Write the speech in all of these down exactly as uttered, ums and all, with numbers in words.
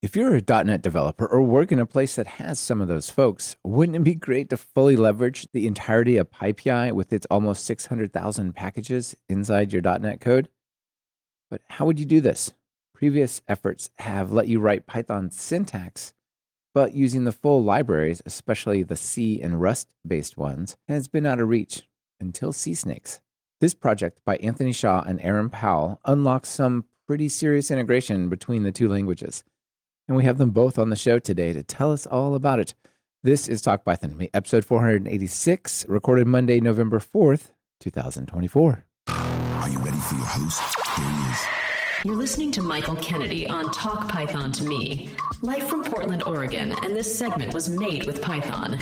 If you're a dot net developer or work in a place that has some of those folks, wouldn't it be great to fully leverage the entirety of PyPI with its almost six hundred thousand packages inside your dot net code? But how would you do this? Previous efforts have let you write Python syntax, but using the full libraries, especially the C and Rust based ones, has been out of reach until CSnakes. This project by Anthony Shaw and Aaron Powell unlocks some pretty serious integration between the two languages. And we have them both on the show today to tell us all about it. This is Talk Python, episode four eighty-six, recorded Monday, November fourth, twenty twenty-four. Are you ready for your host? Here he is. You're listening to Michael Kennedy on Talk Python to Me, live from Portland, Oregon, and this segment was made with Python.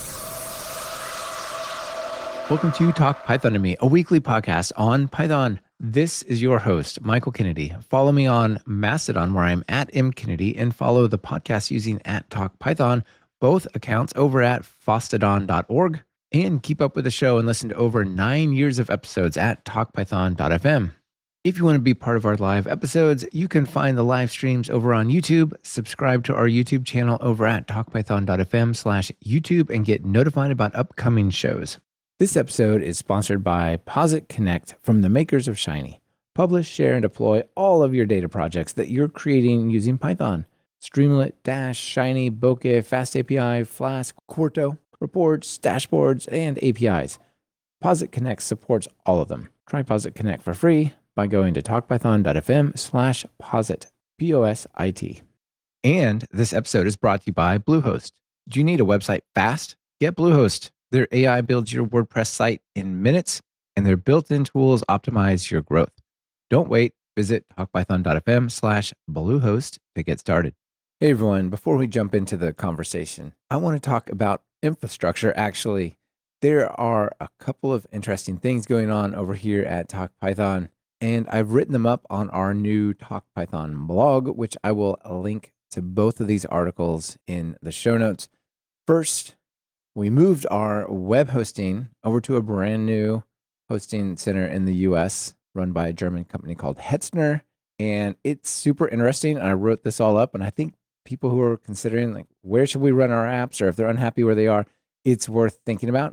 Welcome to Talk Python to Me, a weekly podcast on Python. This is your host, Michael Kennedy. Follow me on Mastodon, where I'm at mkennedy, and follow the podcast using at Talk Python, both accounts over at fosstodon dot org, and keep up with the show and listen to over nine years of episodes at talk python dot f m. If you want to be part of our live episodes, you can find the live streams over on YouTube, subscribe to our YouTube channel over at talk python dot f m slash YouTube, and get notified about upcoming shows. This episode is sponsored by Posit Connect from the makers of Shiny. Publish, share, and deploy all of your data projects that you're creating using Python. Streamlit, Dash, Shiny, Bokeh, FastAPI, Flask, Quarto, reports, dashboards, and A P Is. Posit Connect supports all of them. Try Posit Connect for free by going to talk python dot f m slash posit, P O S I T. And this episode is brought to you by Bluehost. Do you need a website fast? Get Bluehost. Their A I builds your WordPress site in minutes, and their built-in tools optimize your growth. Don't wait. Visit talk python dot f m slash Bluehost to get started. Hey, everyone. Before we jump into the conversation, I want to talk about infrastructure. Actually, there are a couple of interesting things going on over here at Talk Python, and I've written them up on our new Talk Python blog, which I will link to both of these articles in the show notes. First, we moved our web hosting over to a brand new hosting center in the U S run by a German company called Hetzner. And it's super interesting. I wrote this all up, and I think people who are considering, like, where should we run our apps, or if they're unhappy where they are, it's worth thinking about.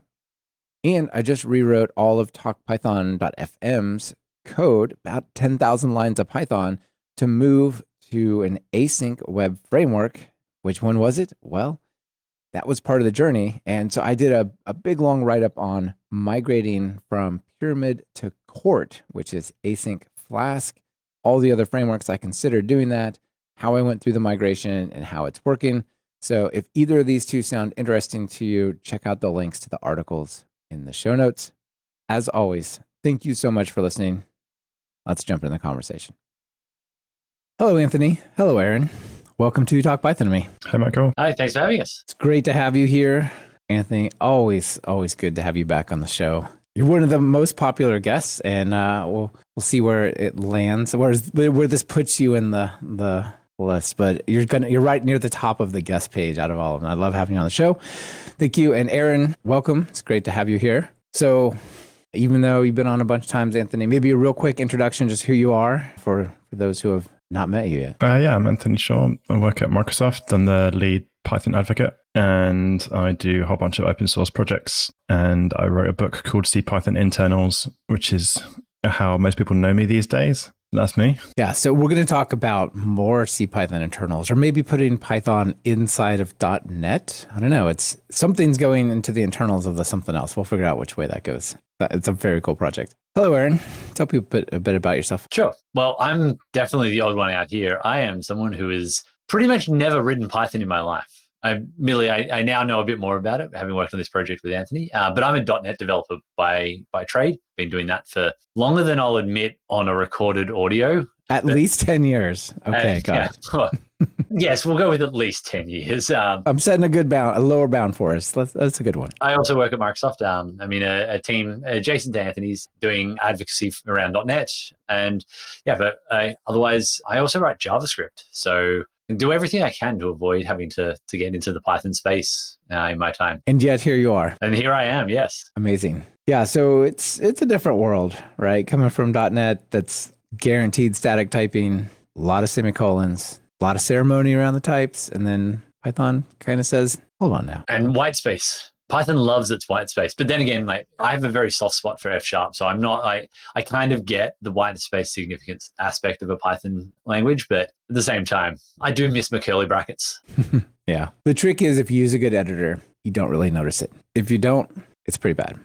And I just rewrote all of talk python dot f m's code, about ten thousand lines of Python, to move to an async web framework. Which one was it? Well, that was part of the journey. And so I did a, a big long write-up on migrating from Pyramid to Quart, which is async Flask, all the other frameworks I considered doing that, how I went through the migration, and how it's working. So if either of these two sound interesting to you, check out the links to the articles in the show notes. As always, thank you so much for listening. Let's jump into the conversation. Hello, Anthony. Hello, Aaron. Welcome to Talk Python to Me. Hi, Michael. Hi, thanks for having us. It's great to have you here. Anthony, always, always good to have you back on the show. You're one of the most popular guests, and uh, we'll we'll see where it lands, where's, where this puts you in the the list. But you're gonna you're right near the top of the guest page out of all of them. I love having you on the show. Thank you. And Aaron, welcome. It's great to have you here. So even though you've been on a bunch of times, Anthony, maybe a real quick introduction, just who you are for, for those who have not met you yet. Uh, yeah, I'm Anthony Shaw. I work at Microsoft. I'm the lead Python advocate, and I do a whole bunch of open source projects. And I wrote a book called C Python Internals, which is how most people know me these days. That's me. Yeah, so we're going to talk about more C Python internals, or maybe putting Python inside of .NET. I don't know. It's something's going into the internals of the something else. We'll figure out which way that goes. It's a very cool project. Hello, Aaron. Tell people a bit, a bit about yourself. Sure. Well, I'm definitely the odd one out here. I am someone who has pretty much never written Python in my life. I merely, I, I now know a bit more about it, having worked on this project with Anthony. Uh, but I'm a .NET developer by by trade. Been doing that for longer than I'll admit on a recorded audio. At but, least ten years. Okay, uh, got yeah. it. Well, yes, we'll go with at least ten years. Um, I'm setting a good bound, a lower bound for us. That's, that's a good one. I also work at Microsoft. Um, I mean, a, a team adjacent to Anthony's doing advocacy around .NET. And yeah, but I, otherwise, I also write JavaScript. So I do everything I can to avoid having to, to get into the Python space uh, in my time. And yet here you are. And here I am, yes. Amazing. Yeah, so it's it's a different world, right? Coming from .NET, that's guaranteed static typing, a lot of semicolons, a lot of ceremony around the types. And then Python kind of says, hold on now. And white space. Python loves its white space. But then again, like I have a very soft spot for F sharp. So I'm not like, I kind of get the white space significance aspect of a Python language. But at the same time, I do miss my curly brackets. Yeah. The trick is if you use a good editor, you don't really notice it. If you don't, it's pretty bad.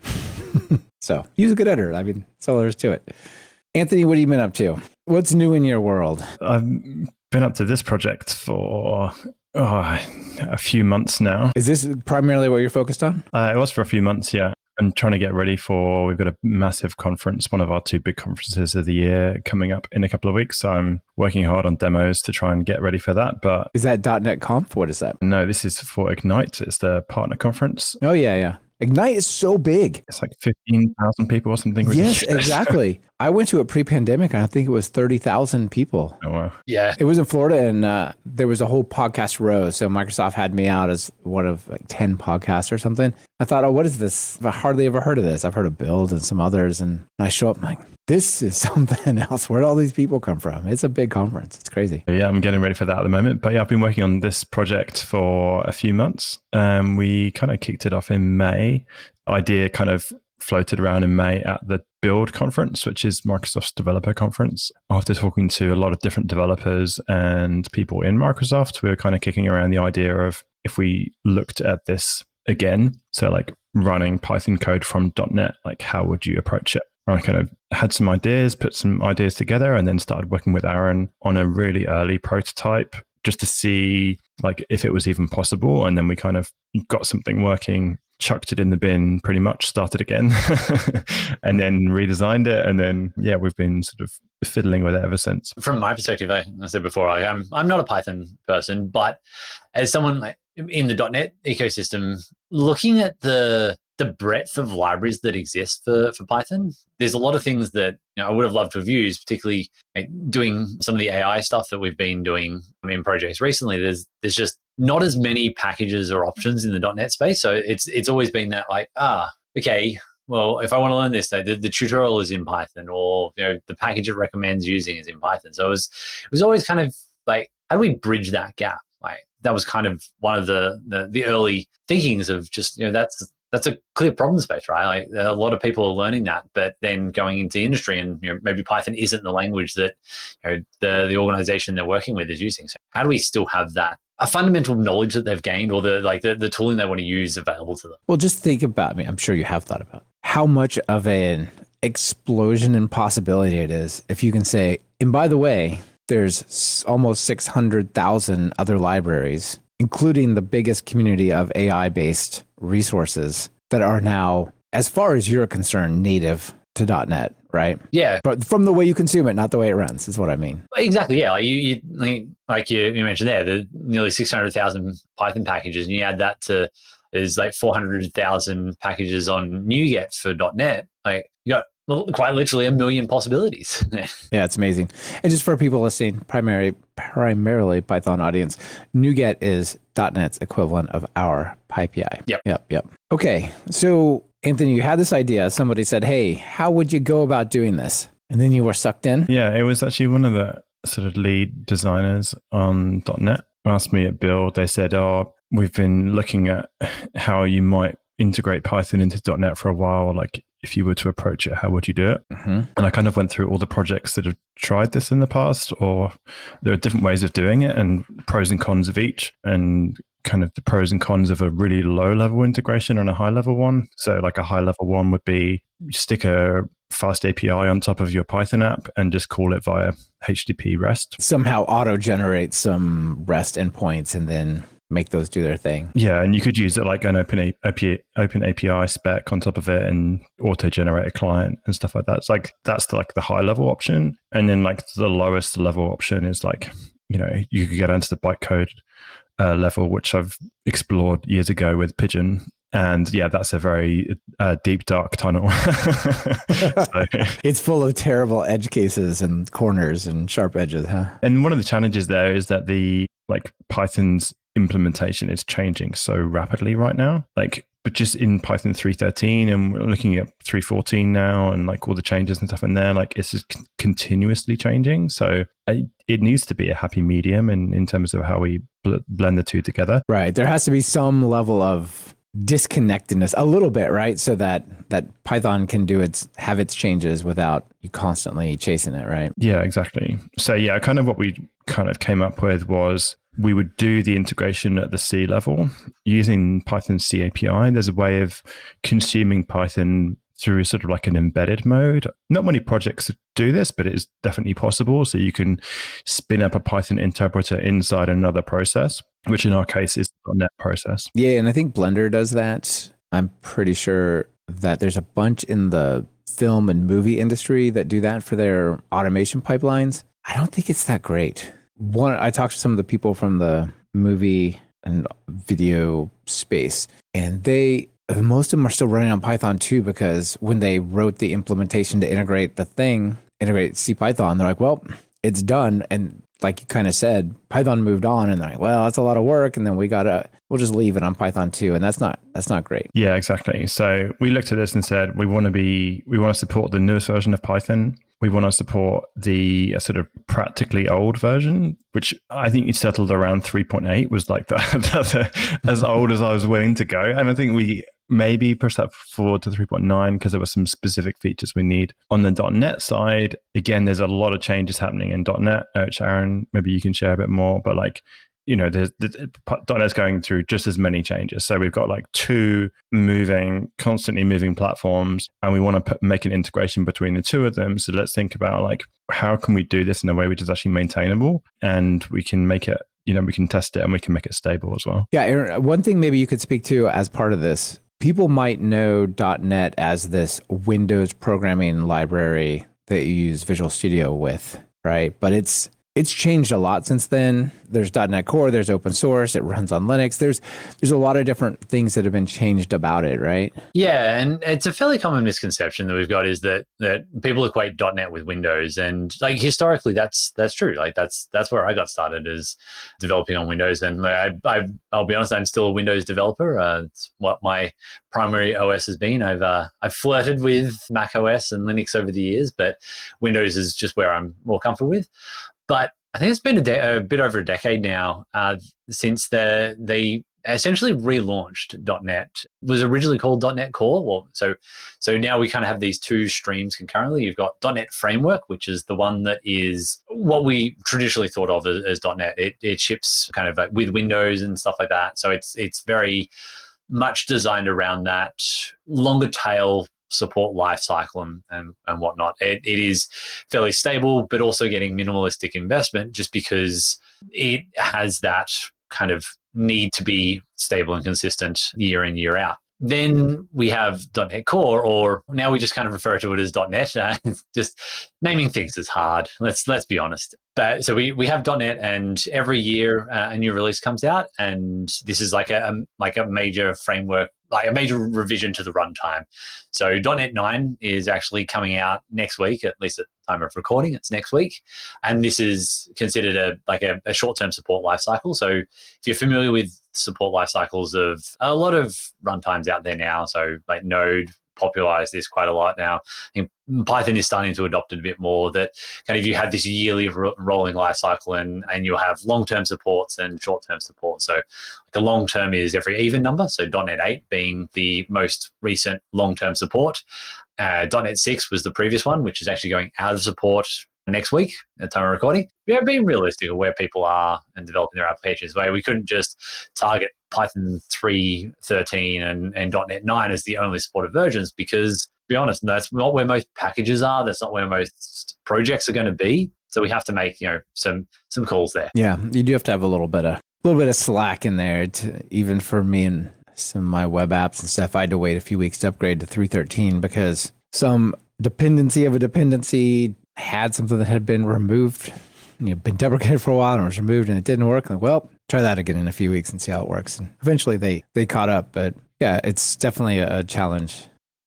So use a good editor. I mean, that's all there is to it. Anthony, what have you been up to? What's new in your world? I've been up to this project for oh, a few months now. Is this primarily what you're focused on? Uh, it was for a few months, yeah. I'm trying to get ready for, we've got a massive conference, one of our two big conferences of the year coming up in a couple of weeks. So I'm working hard on demos to try and get ready for that. But Is that .NET Conf? What is that? no, this is for Ignite. It's the partner conference. Oh, yeah, yeah. Ignite is so big. It's like fifteen thousand people or something. Yes, ridiculous. exactly. I went to it pre-pandemic, and I think it was thirty thousand people. Oh, wow. Yeah. It was in Florida, and uh, there was a whole podcast row. So Microsoft had me out as one of like ten podcasts or something. I thought, oh, what is this? I've hardly ever heard of this. I've heard of Build and some others. And I show up, I'm like, this is something else. Where'd all these people come from? It's a big conference. It's crazy. Yeah, I'm getting ready for that at the moment. But yeah, I've been working on this project for a few months. Um, we kind of kicked it off in May. Idea kind of floated around in May at the Build conference, which is Microsoft's developer conference. After talking to a lot of different developers and people in Microsoft, we were kind of kicking around the idea of if we looked at this again, so like running Python code from .NET, like how would you approach it? I kind of had some ideas, put some ideas together, and then started working with Aaron on a really early prototype just to see like if it was even possible. And then we kind of got something working, chucked it in the bin pretty much, started again, and then redesigned it. And then, yeah, we've been sort of fiddling with it ever since. From my perspective, I, I said before, I, I'm I'm not a Python person, but as someone like in the .NET ecosystem, looking at the the breadth of libraries that exist for, for Python, there's a lot of things that you know, I would have loved to have used, particularly like, doing some of the A I stuff that we've been doing in projects recently. There's there's just not as many packages or options in the .NET space. So it's it's always been that like, ah, okay, well, if I want to learn this, the, the tutorial is in Python, or you know, the package it recommends using is in Python. So it was it was always kind of like, how do we bridge that gap? Like that was kind of one of the the, the early thinkings of just, you know, that's that's a clear problem space, right? Like a lot of people are learning that, but then going into industry and you know, maybe Python isn't the language that you know, the, the organization they're working with is using. So how do we still have that, a fundamental knowledge that they've gained or the like the, the tooling they want to use available to them? Well, just think about me. I'm sure you have thought about how much of an explosion in possibility it is if you can say, and by the way, there's almost six hundred thousand other libraries, including the biggest community of A I-based resources that are now, as far as you're concerned, native to .NET, right? Yeah. But from the way you consume it, not the way it runs, is what I mean. Exactly. Yeah. Like you, you like, like you, you mentioned there, the nearly six hundred thousand Python packages, and you add that to there's like four hundred thousand packages on NuGet for .NET. Like you got quite literally a million possibilities. Yeah, it's amazing. And just for people listening, primary, primarily Python audience, NuGet is .NET's equivalent of our PyPI. Yep. Yep. Yep. Okay. So Anthony, you had this idea. Somebody said, hey, how would you go about doing this? And then you were sucked in. Yeah, it was actually one of the sort of lead designers on .NET asked me at Build. They said, oh, we've been looking at how you might integrate Python into .NET for a while. Like if you were to approach it, how would you do it? Mm-hmm. And I kind of went through all the projects that have tried this in the past, or there are different ways of doing it and pros and cons of each, and kind of the pros and cons of a really low level integration and a high level one. So like a high level one would be stick a fast A P I on top of your Python app and just call it via H T T P REST. Somehow auto-generate some REST endpoints and then make those do their thing. Yeah, and you could use it like an open A P I, open A P I spec on top of it and auto-generate a client and stuff like that. It's like that's the, like the high level option, and then like the lowest level option is like, you know, you could get into the bytecode uh, level, which I've explored years ago with Pigeon. And yeah, that's a very uh, deep, dark tunnel. So, it's full of terrible edge cases and corners and sharp edges, huh? and one of the challenges there is that the like Python's implementation is changing so rapidly right now. Like, but just in Python three thirteen, and we're looking at three fourteen now, and like all the changes and stuff in there, like it's just c- continuously changing. So I, it needs to be a happy medium in, in terms of how we bl- blend the two together. Right. There has to be some level of disconnectedness a little bit, right? So that that Python can do its have its changes without you constantly chasing it, right? Yeah, exactly. So yeah, kind of what we kind of came up with was we would do the integration at the C level using Python C A P I. There's a way of consuming Python through sort of like an embedded mode. Not many projects do this, but it is definitely possible. So you can spin up a Python interpreter inside another process, which in our case is the .NET process. Yeah, and I think Blender does that. I'm pretty sure that there's a bunch in the film and movie industry that do that for their automation pipelines. I don't think it's that great. One, I talked to some of the people from the movie and video space, and they most of them are still running on Python too, because when they wrote the implementation to integrate the thing, integrate CPython, they're like, well, it's done. And like you kind of said, Python moved on, and they're like, well, that's a lot of work. And then we gotta, we'll just leave it on Python two. And that's not, that's not great. Yeah, exactly. So we looked at this and said, we want to be, we want to support the newest version of Python. We want to support the uh, sort of practically old version, which I think it settled around three point eight was like the, the, as old as I was willing to go. And I think we maybe push that forward to three point nine because there were some specific features we need. On the .NET side, again, there's a lot of changes happening in .NET, which Aaron, maybe you can share a bit more, but like, you know, there's, the .NET's going through just as many changes. So we've got like two moving, constantly moving platforms, and we want to put, make an integration between the two of them. So let's think about like, how can we do this in a way which is actually maintainable, and we can make it, you know, we can test it and we can make it stable as well. Yeah, Aaron, one thing maybe you could speak to as part of this, people might know .NET as this Windows programming library that you use Visual Studio with, right? But it's it's changed a lot since then. There's .NET Core, there's open source, it runs on Linux. There's there's a lot of different things that have been changed about it, right? Yeah, and it's a fairly common misconception that we've got is that that people equate .NET with Windows, and like historically, that's that's true. Like that's that's where I got started, is developing on Windows, and I, I I'll be honest, I'm still a Windows developer. Uh, it's what my primary O S has been. I've uh, I've flirted with Mac O S and Linux over the years, but Windows is just where I'm more comfortable with. But I think it's been a, de- a bit over a decade now uh, since the, they essentially relaunched .NET. It was originally called .NET Core. Well, so so now we kind of have these two streams concurrently. You've got .NET Framework, which is the one that is what we traditionally thought of as, as .NET. It, it ships kind of like with Windows and stuff like that. So it's it's very much designed around that longer tail support lifecycle and, and, and whatnot. It, it is fairly stable, but also getting minimalistic investment just because it has that kind of need to be stable and consistent year in, year out. Then we have .NET Core, or now we just kind of refer to it as .NET. Uh, just naming things is hard. Let's let's be honest. But so we we have .NET, and every year uh, a new release comes out, and this is like a, a like a major framework, like a major revision to the runtime. So .NET nine is actually coming out next week, at least at the time of recording, it's next week. And this is considered a like a, a short-term support lifecycle. So if you're familiar with support lifecycles of a lot of runtimes out there now, so like Node popularized this quite a lot now. I think Python is starting to adopt it a bit more, that kind of you have this yearly ro- rolling life cycle, and, and you'll have long-term supports and short-term support. So the long-term is every even number. So .NET eight being the most recent long-term support. Uh, .NET six was the previous one, which is actually going out of support next week at the time of recording. We are being realistic of where people are and developing their applications. Where we couldn't just target Python three thirteen and, and .NET nine as the only supported versions, because, to be honest, that's not where most packages are. That's not where most projects are going to be. So we have to make, you know, some some calls there. Yeah, you do have to have a little bit of a little bit of slack in there. To, even for me and some of my web apps and stuff, I had to wait a few weeks to upgrade to three thirteen because some dependency of a dependency had something that had been removed, you know, been deprecated for a while and was removed, and it didn't work. Like, well, try that again in a few weeks and see how it works. And eventually they they caught up, but yeah, it's definitely a, a challenge.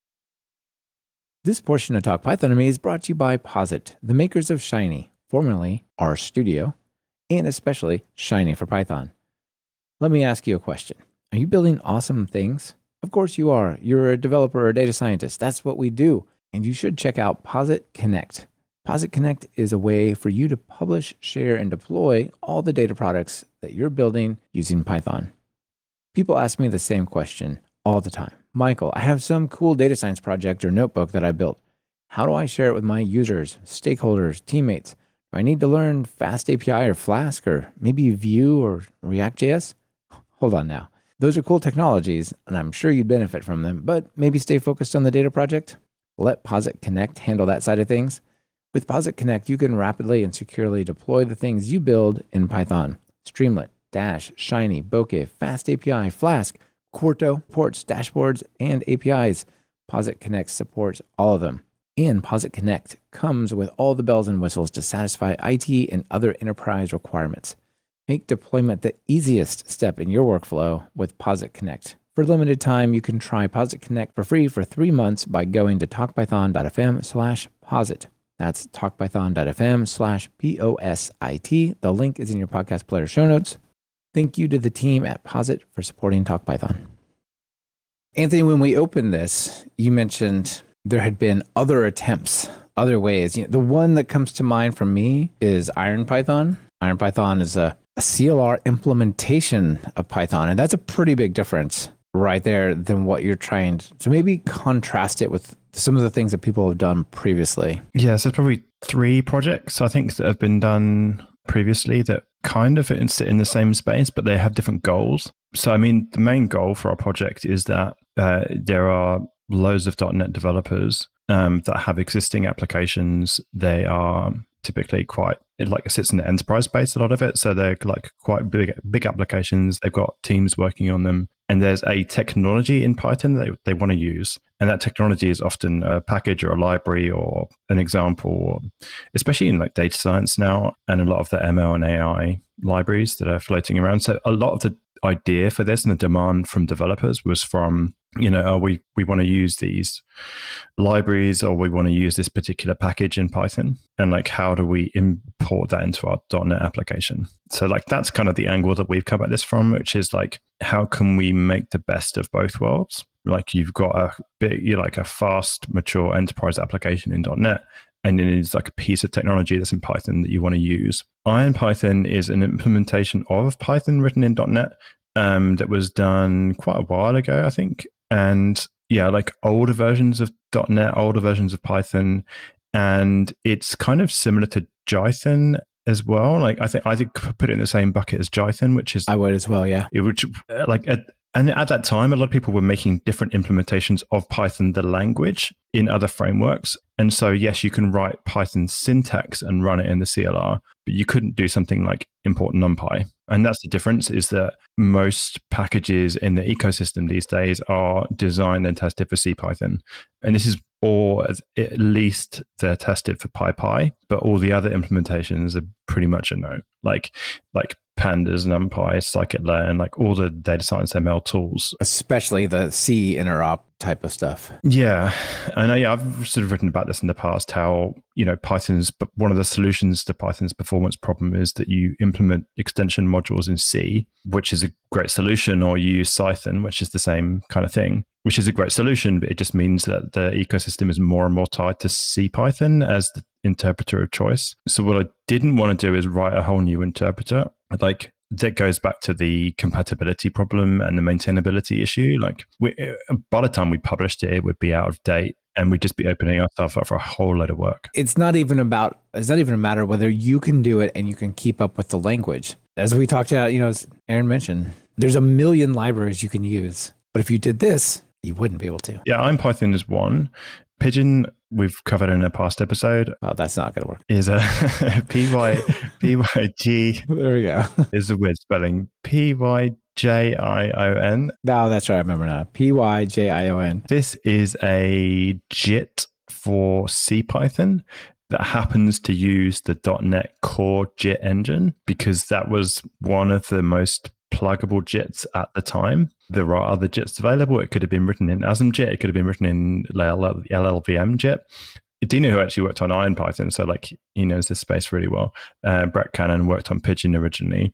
This portion of Talk Python to Me is brought to you by Posit, the makers of Shiny, formerly RStudio, and especially Shiny for Python. Let me ask you a question. Are you building awesome things? Of course you are. You're a developer or a data scientist. That's what we do. And you should check out Posit Connect. Posit Connect is a way for you to publish, share, and deploy all the data products that you're building using Python. People ask me the same question all the time. Michael, I have some cool data science project or notebook that I built. How do I share it with my users, stakeholders, teammates? Do I need to learn Fast A P I or Flask or maybe Vue or React.js? Hold on now. Those are cool technologies, and I'm sure you'd benefit from them, but maybe stay focused on the data project. Let Posit Connect handle that side of things. With Posit Connect, you can rapidly and securely deploy the things you build in Python. Streamlit, Dash, Shiny, Bokeh, Fast A P I, Flask, Quarto, ports, dashboards, and A P Is. Posit Connect supports all of them. And Posit Connect comes with all the bells and whistles to satisfy I T and other enterprise requirements. Make deployment the easiest step in your workflow with Posit Connect. For a limited time, you can try Posit Connect for free for three months by going to talkpython.fm slash posit. That's talkpython.fm slash P O S I T. The link is in your podcast player show notes. Thank you to the team at Posit for supporting TalkPython. Anthony, when we opened this, you mentioned there had been other attempts, other ways. You know, the one that comes to mind for me is IronPython. IronPython is a, a C L R implementation of Python, and that's a pretty big difference right there than what you're trying to. So maybe contrast it with some of the things that people have done previously. Yeah, so probably three projects, I think, that have been done previously that kind of sit in the same space, but they have different goals. So, I mean, the main goal for our project is that uh, there are loads of .dot net developers um, that have existing applications. They are typically quite, it like it sits in the enterprise space, a lot of it. So they're like quite big, big applications. They've got teams working on them. And there's a technology in Python that they, they want to use. And that technology is often a package or a library or an example, especially in like data science now, and a lot of the M L and A I libraries that are floating around. So a lot of the idea for this and the demand from developers was from, you know, oh, we, we want to use these libraries, or we want to use this particular package in Python. And like, how do we import that into our .dot net application? So like, that's kind of the angle that we've come at this from, which is like, how can we make the best of both worlds? Like, you've got a big, you know, like a fast, mature enterprise application in .dot net, and then it's like a piece of technology that's in Python that you want to use. IronPython is an implementation of Python written in .dot net um, that was done quite a while ago, I think. And yeah, like older versions of .dot net, older versions of Python, and it's kind of similar to Jython as well. Like, I think I think put it in the same bucket as Jython, which is I would as well, yeah. It would like at, and at that time, a lot of people were making different implementations of Python, the language, in other frameworks. And so, yes, you can write Python syntax and run it in the C L R, but you couldn't do something like import NumPy. And that's the difference, is that most packages in the ecosystem these days are designed and tested for CPython. And this is, or at least they're tested for PyPy, but all the other implementations are pretty much a no. Like, like Pandas, NumPy, scikit-learn, like all the data science M L tools. Especially the C interop type of stuff. Yeah. And I, yeah, I've sort of written about this in the past, how, you know, Python's, but one of the solutions to Python's performance problem is that you implement extension modules in C, which is a great solution, or you use Cython, which is the same kind of thing, which is a great solution, but it just means that the ecosystem is more and more tied to CPython as the interpreter of choice. So what I didn't want to do is write a whole new interpreter. Like, that goes back to the compatibility problem and the maintainability issue. Like, we, by the time we published it, it would be out of date, and we'd just be opening ourselves up for a whole load of work. It's not even about, it's not even a matter whether you can do it and you can keep up with the language. As we talked about, you know, as Aaron mentioned, there's a million libraries you can use. But if you did this, you wouldn't be able to. Yeah, IronPython is one. Python, we've covered in a past episode. Oh, that's not going to work. Is a P Y P Y G. There we go. Is a weird spelling. P Y J I O N. No, that's right. I remember now. P Y J I O N. This is a JIT for CPython that happens to use the .dot net Core JIT engine, because that was one of the most pluggable JITs at the time. There are other JITs available. It could have been written in ASMJIT. It could have been written in L L V M JIT. Dino, who actually worked on IronPython, so like he knows this space really well. Uh, Brett Cannon worked on Pidgin originally.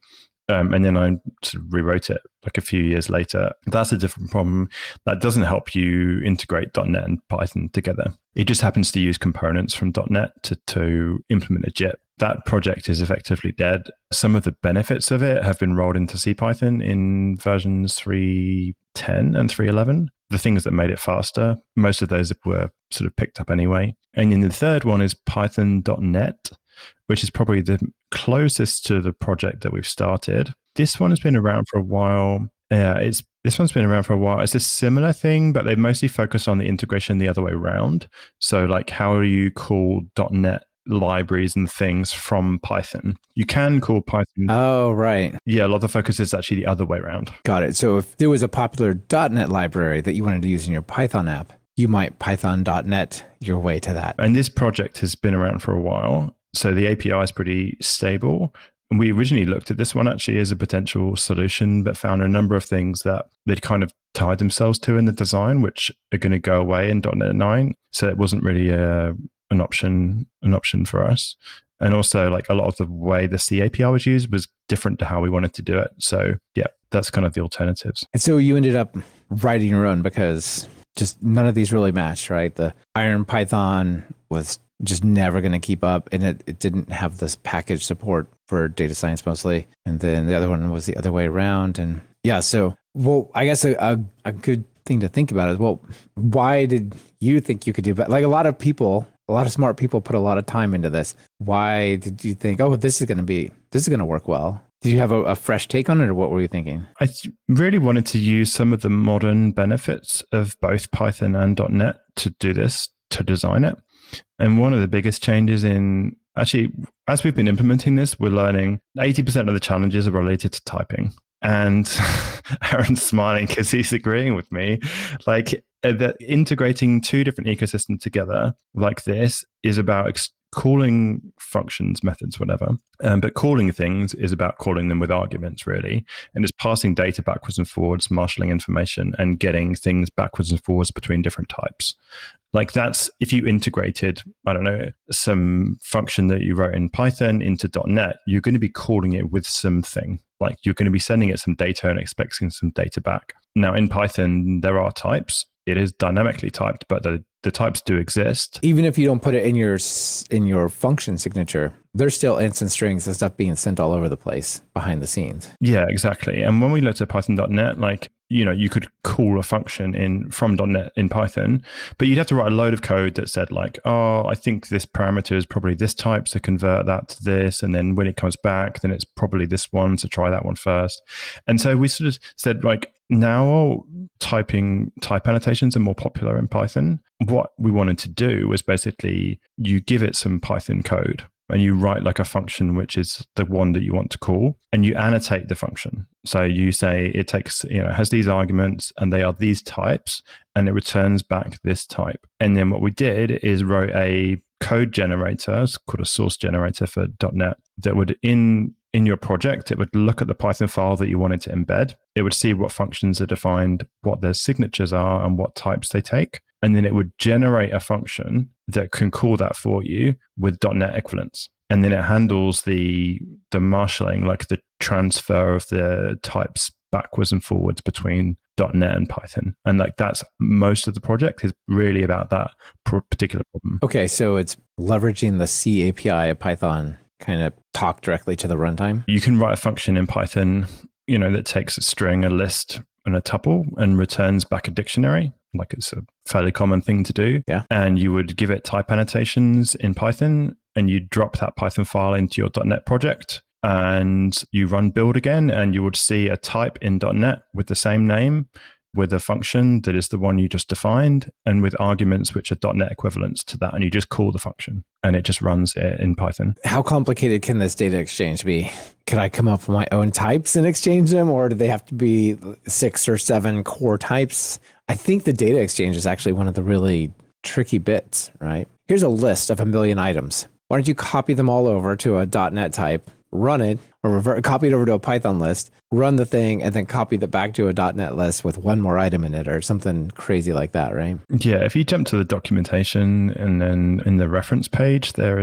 Um, and then I sort of rewrote it like a few years later. That's a different problem. That doesn't help you integrate .NET and Python together. It just happens to use components from .NET to, to implement a JIT. That project is effectively dead. Some of the benefits of it have been rolled into CPython in versions three ten and three eleven. The things that made it faster, most of those were sort of picked up anyway. And then the third one is Python dot net, which is probably the closest to the project that we've started. This one has been around for a while. Yeah, it's this one's been around for a while. It's a similar thing, but they mostly focus on the integration the other way around. So like, how do you call .NET libraries and things from Python? You can call Python. Oh, right. Yeah, a lot of the focus is actually the other way around. Got it. So if there was a popular .NET library that you wanted to use in your Python app, you might Python dot net your way to that. And this project has been around for a while. So the A P I is pretty stable. And we originally looked at this one actually as a potential solution, but found a number of things that they'd kind of tied themselves to in the design, which are going to go away in .NET nine. So it wasn't really a, an option, an option for us. And also like a lot of the way the C A P I was used was different to how we wanted to do it. So yeah, that's kind of the alternatives. And so you ended up writing your own because just none of these really matched, right? The Iron Python was just never going to keep up, and it, it didn't have this package support for data science mostly. And then the other one was the other way around. And yeah, so, well, I guess a, a, a good thing to think about is, well, why did you think you could do that? Like a lot of people, a lot of smart people put a lot of time into this. Why did you think, oh, this is going to be, this is going to work well? Did you have a, a fresh take on it, or what were you thinking? I th- really wanted to use some of the modern benefits of both Python and .NET to do this, to design it. And one of the biggest changes in, actually, as we've been implementing this, we're learning eighty percent of the challenges are related to typing. And Aaron's smiling because he's agreeing with me. Like that integrating two different ecosystems together like this is about ex- calling functions, methods, whatever. Um, but calling things is about calling them with arguments, really. And it's passing data backwards and forwards, marshalling information, and getting things backwards and forwards between different types. Like that's, if you integrated, I don't know, some function that you wrote in Python into .NET, you're going to be calling it with something. Like you're going to be sending it some data and expecting some data back. Now in Python, there are types. It is dynamically typed, but the, the types do exist. Even if you don't put it in your in your function signature, there's still instance strings and stuff being sent all over the place behind the scenes. Yeah, exactly. And when we looked at Python dot net, like, you know, you could call a function in from .NET in Python, but you'd have to write a load of code that said like, oh, I think this parameter is probably this type, so convert that to this. And then when it comes back, then it's probably this one, so try that one first. And so we sort of said like, now typing type annotations are more popular in Python. What we wanted to do was basically you give it some Python code and you write like a function, which is the one that you want to call, and you annotate the function. So you say it takes, you know, has these arguments and they are these types, and it returns back this type. And then what we did is wrote a code generator, it's called a source generator for .NET, that would in in your project, it would look at the Python file that you wanted to embed. It would see what functions are defined, what their signatures are, and what types they take. And then it would generate a function that can call that for you with .NET equivalents. And then it handles the the marshalling, like the transfer of the types backwards and forwards between .NET and Python. And like that's most of the project is really about that particular problem. Okay, so it's leveraging the C A P I of Python, kind of talk directly to the runtime. You can write a function in Python, you know, that takes a string, a list, and a tuple and returns back a dictionary. Like it's a fairly common thing to do. Yeah. And you would give it type annotations in Python, and you drop that Python file into your .NET project, and you run build again, and you would see a type in .NET with the same name, with a function that is the one you just defined, and with arguments which are .NET equivalents to that. And you just call the function and it just runs it in Python. How complicated can this data exchange be? Could I come up with my own types and exchange them, or do they have to be six or seven core types? I think the data exchange is actually one of the really tricky bits, right? Here's a list of a million items. Why don't you copy them all over to a .NET type, run it, or revert, copy it over to a Python list, run the thing, and then copy that back to a .NET list with one more item in it, or something crazy like that, right? Yeah, if you jump to the documentation and then in the reference page, there is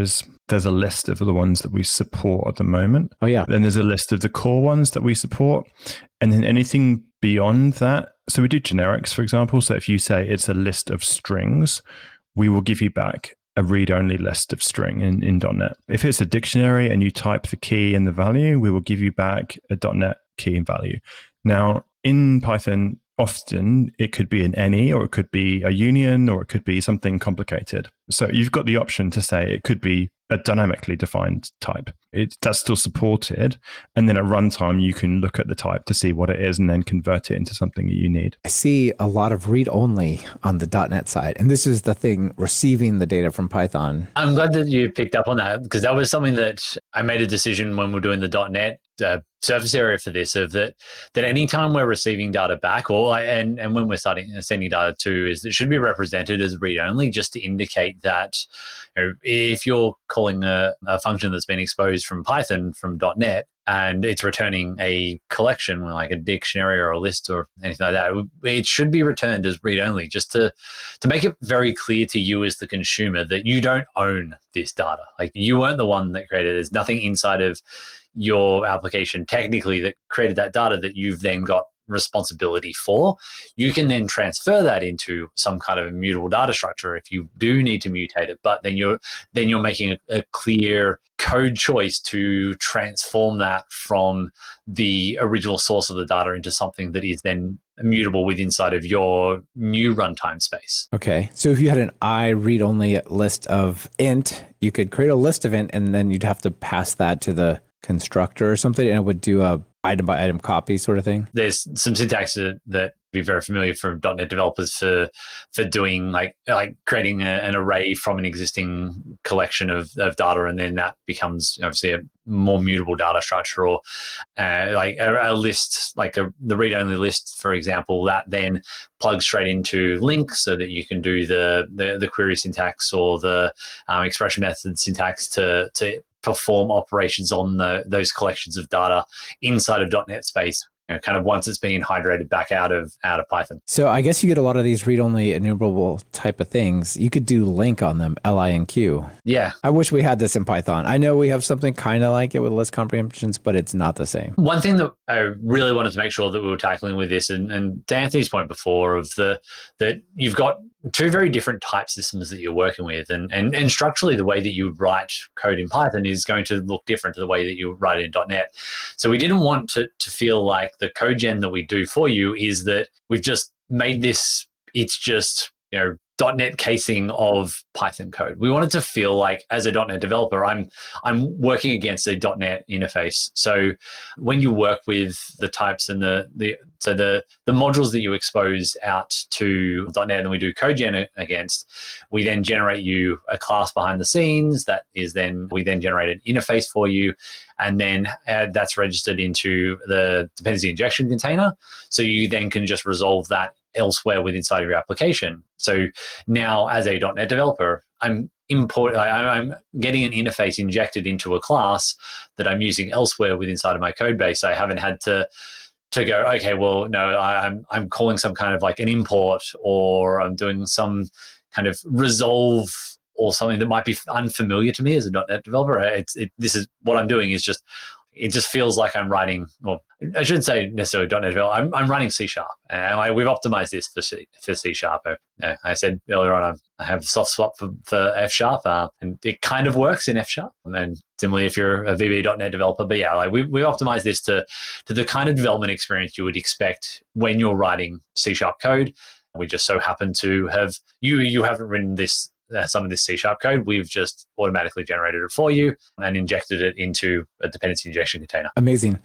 there's a list of the ones that we support at the moment. Oh, yeah. Then there's a list of the core ones that we support. And then anything beyond that. So we do generics, for example. So if you say it's a list of strings, we will give you back a read-only list of string in, in .NET. If it's a dictionary and you type the key and the value, we will give you back a .NET key and value. Now, in Python, often it could be an any, or it could be a union, or it could be something complicated. So you've got the option to say it could be a dynamically defined type. It, that's still supported. And then at runtime, you can look at the type to see what it is and then convert it into something that you need. I see a lot of read-only on the .NET side. And this is the thing, receiving the data from Python. I'm glad that you picked up on that, because that was something that I made a decision when we we're doing the .NET uh, surface area for this, of that that anytime we're receiving data back, or and, and when we're starting sending data to, is it should be represented as read-only, just to indicate that, you know, if you're calling a, a function that's been exposed from Python from .NET, and it's returning a collection like a dictionary or a list or anything like that, it should be returned as read-only, just to to make it very clear to you as the consumer that you don't own this data. Like, you weren't the one that created it. There's nothing inside of your application technically that created that data that you've then got responsibility for. You can then transfer that into some kind of immutable data structure if you do need to mutate it, but then you're then you're making a, a clear code choice to transform that from the original source of the data into something that is then immutable with inside of your new runtime space. Okay. So if you had an I read-only list of int, you could create a list of int, and then you'd have to pass that to the constructor or something, and it would do a item by item copy sort of thing. There's some syntax that, that be very familiar for .NET developers for for doing like like creating a, an array from an existing collection of, of data, and then that becomes obviously a more mutable data structure, or uh, like a, a list, like a, the read-only list, for example, that then plugs straight into LINQ, so that you can do the the, the query syntax or the um, expression method syntax to to perform operations on the, those collections of data inside of .NET space, you know, kind of once it's been hydrated back out of out of Python. So I guess you get a lot of these read-only enumerable type of things. You could do LINQ on them, L I N Q. Yeah. I wish we had this in Python. I know we have something kind of like it with list comprehensions, but it's not the same. One thing that I really wanted to make sure that we were tackling with this, and, and to Anthony's point before, of the that you've got two very different type systems that you're working with, and, and and structurally the way that you write code in Python is going to look different to the way that you write it in .NET. So we didn't want to, to feel like the code gen that we do for you is that we've just made this, it's just, you know, .NET casing of Python code. We wanted to feel like, as a .NET developer, I'm I'm working against a .NET interface. So when you work with the types and the the so the the modules that you expose out to .NET and we do code gen against, we then generate you a class behind the scenes that is then we then generate an interface for you, and then uh, that's registered into the dependency injection container. So you then can just resolve that elsewhere within inside of your application. So now, as a .NET developer, I'm import, I, I'm getting an interface injected into a class that I'm using elsewhere within inside of my code base. I haven't had to to go, okay, well, no, I, I'm I'm calling some kind of like an import, or I'm doing some kind of resolve or something that might be unfamiliar to me as a .NET developer. It's it, this is what I'm doing is just. It just feels like I'm writing, well, I shouldn't say necessarily .NET development. I'm, I'm running C Sharp, and I, we've optimized this for C, for C Sharp. I, I said earlier on, I have a soft spot for, for F Sharp, uh, and it kind of works in F Sharp. And then similarly, if you're a V B dot net developer, but yeah, like we we optimized this to to the kind of development experience you would expect when you're writing C Sharp code. We just so happen to have you you haven't written this. Uh, some of this C Sharp code, we've just automatically generated it for you and injected it into a dependency injection container. Amazing.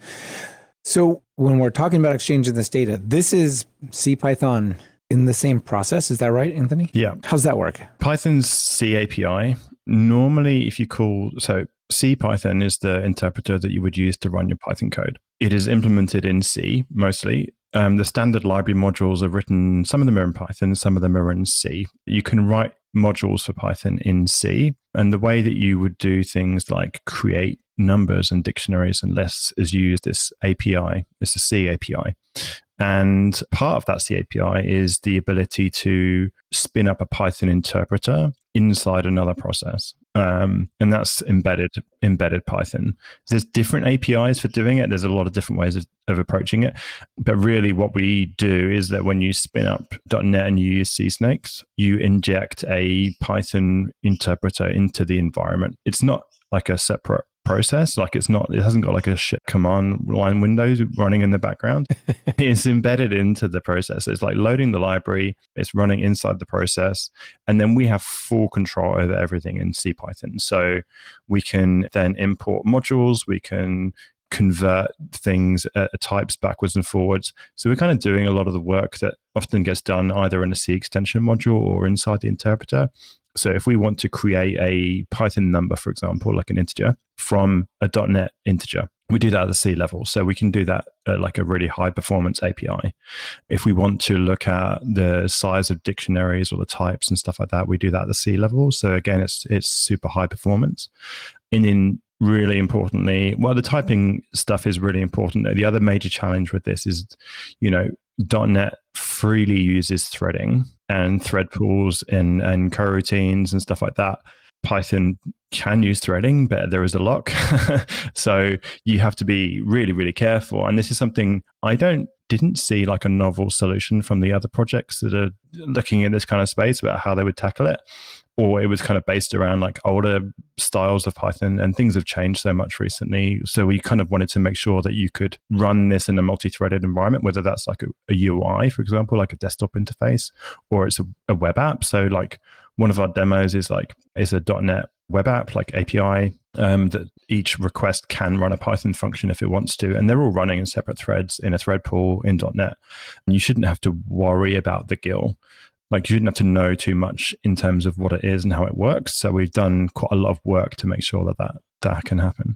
So when we're talking about exchanging this data, this is CPython in the same process. Is that right, Anthony? Yeah. How's that work? Python's C A P I, normally if you call, so CPython is the interpreter that you would use to run your Python code. It is implemented in C mostly. Um, the standard library modules are written, some of them are in Python, some of them are in C. You can write modules for Python in C. And the way that you would do things like create numbers and dictionaries and lists is use this A P I. It's a C A P I. And part of that C A P I is the ability to spin up a Python interpreter inside another process. Um, and that's embedded embedded Python. There's different A P Is for doing it. There's a lot of different ways of, of approaching it. But really what we do is that when you spin up dot net and you use CSnakes, you inject a Python interpreter into the environment. It's not like a separate process. Like it's not, it hasn't got like a shit command line window running in the background. It's embedded into the process. It's like loading the library, it's running inside the process. And then we have full control over everything in CPython. So we can then import modules, we can convert things, uh, types backwards and forwards. So we're kind of doing a lot of the work that often gets done either in a C extension module or inside the interpreter. So if we want to create a Python number, for example, like an integer from a .NET integer, we do that at the C level. So we can do that at like a really high performance A P I. If we want to look at the size of dictionaries or the types and stuff like that, we do that at the C level. So again, it's it's super high performance. And then really importantly, well, the typing stuff is really important. The other major challenge with this is, you know, .NET freely uses threading and thread pools and, and coroutines and stuff like that. Python can use threading, but there is a lock. So you have to be really, really careful. And this is something I don't didn't see like a novel solution from the other projects that are looking in this kind of space about how they would tackle it. Or it was kind of based around like older styles of Python, and things have changed so much recently. So we kind of wanted to make sure that you could run this in a multi-threaded environment, whether that's like a, a U I, for example, like a desktop interface, or it's a, a web app. So like one of our demos is like, is a .NET web app, like A P I, um, that each request can run a Python function if it wants to. And they're all running in separate threads in a thread pool in .NET. And you shouldn't have to worry about the G I L. Like you shouldn't have to know too much in terms of what it is and how it works. So we've done quite a lot of work to make sure that that, that can happen.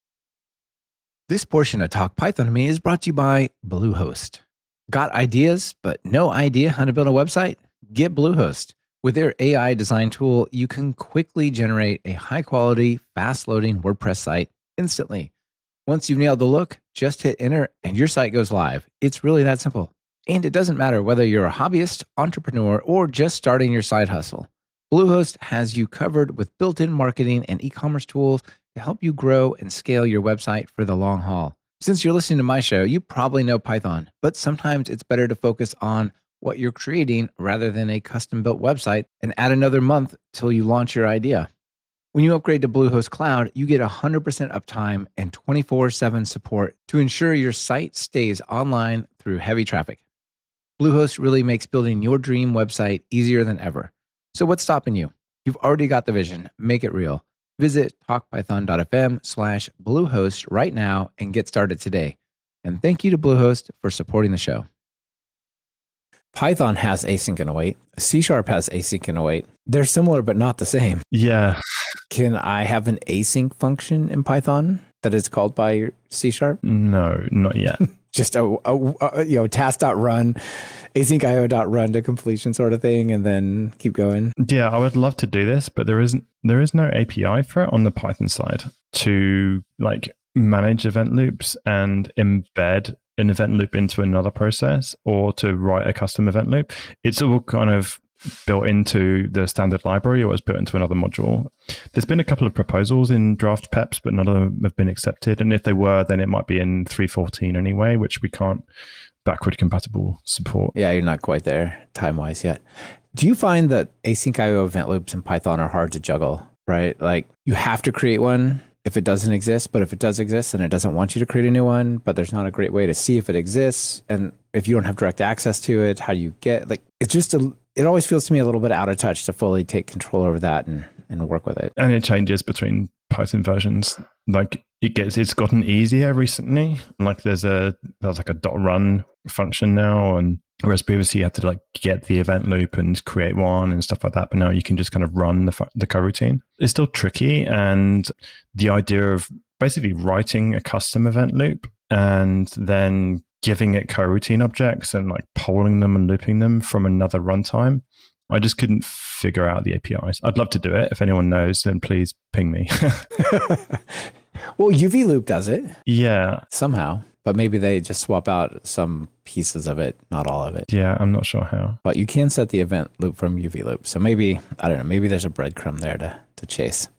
This portion of Talk Python to Me is brought to you by Bluehost. Got ideas, but no idea how to build a website? Get Bluehost. With their A I design tool, you can quickly generate a high-quality, fast-loading WordPress site instantly. Once you've nailed the look, just hit enter and your site goes live. It's really that simple. And it doesn't matter whether you're a hobbyist, entrepreneur, or just starting your side hustle. Bluehost has you covered with built-in marketing and e-commerce tools to help you grow and scale your website for the long haul. Since you're listening to my show, you probably know Python, but sometimes it's better to focus on what you're creating rather than a custom-built website and add another month till you launch your idea. When you upgrade to Bluehost Cloud, you get one hundred percent uptime and twenty-four seven support to ensure your site stays online through heavy traffic. Bluehost really makes building your dream website easier than ever. So what's stopping you? You've already got the vision. Make it real. Visit talkpython.fm slash Bluehost right now and get started today. And thank you to Bluehost for supporting the show. Python has async and await. C Sharp has async and await. They're similar, but not the same. Yeah. Can I have an async function in Python that is called by C Sharp? No, not yet. Just a, a, a you know task.run, async io.run to completion sort of thing, and then keep going. Yeah, I would love to do this, but there isn't there is no A P I for it on the Python side to like manage event loops and embed an event loop into another process or to write a custom event loop. It's all kind of built into the standard library or it's built into another module. There's been a couple of proposals in draft peps, but none of them have been accepted. And if they were, then it might be in three fourteen anyway, which we can't backward compatible support. Yeah, you're not quite there time-wise yet. Do you find that async I O event loops in Python are hard to juggle, right? Like you have to create one if it doesn't exist, but if it does exist, then it doesn't want you to create a new one, but there's not a great way to see if it exists. And if you don't have direct access to it, how do you get, like, it's just a, it always feels to me a little bit out of touch to fully take control over that and, and work with it. And it changes between Python versions. Like it gets, it's gotten easier recently. Like there's a, there's like a .run function now, and whereas previously you had to like get the event loop and create one and stuff like that. But now you can just kind of run the the coroutine. It's still tricky. And the idea of basically writing a custom event loop and then giving it coroutine objects and like polling them and looping them from another runtime, I just couldn't figure out the A P Is. I'd love to do it. If anyone knows, then please ping me. Well, U V Loop does it. Yeah. Somehow. But maybe they just swap out some pieces of it, not all of it. Yeah, I'm not sure how. But you can set the event loop from U V Loop. So maybe, I don't know, maybe there's a breadcrumb there to, to chase.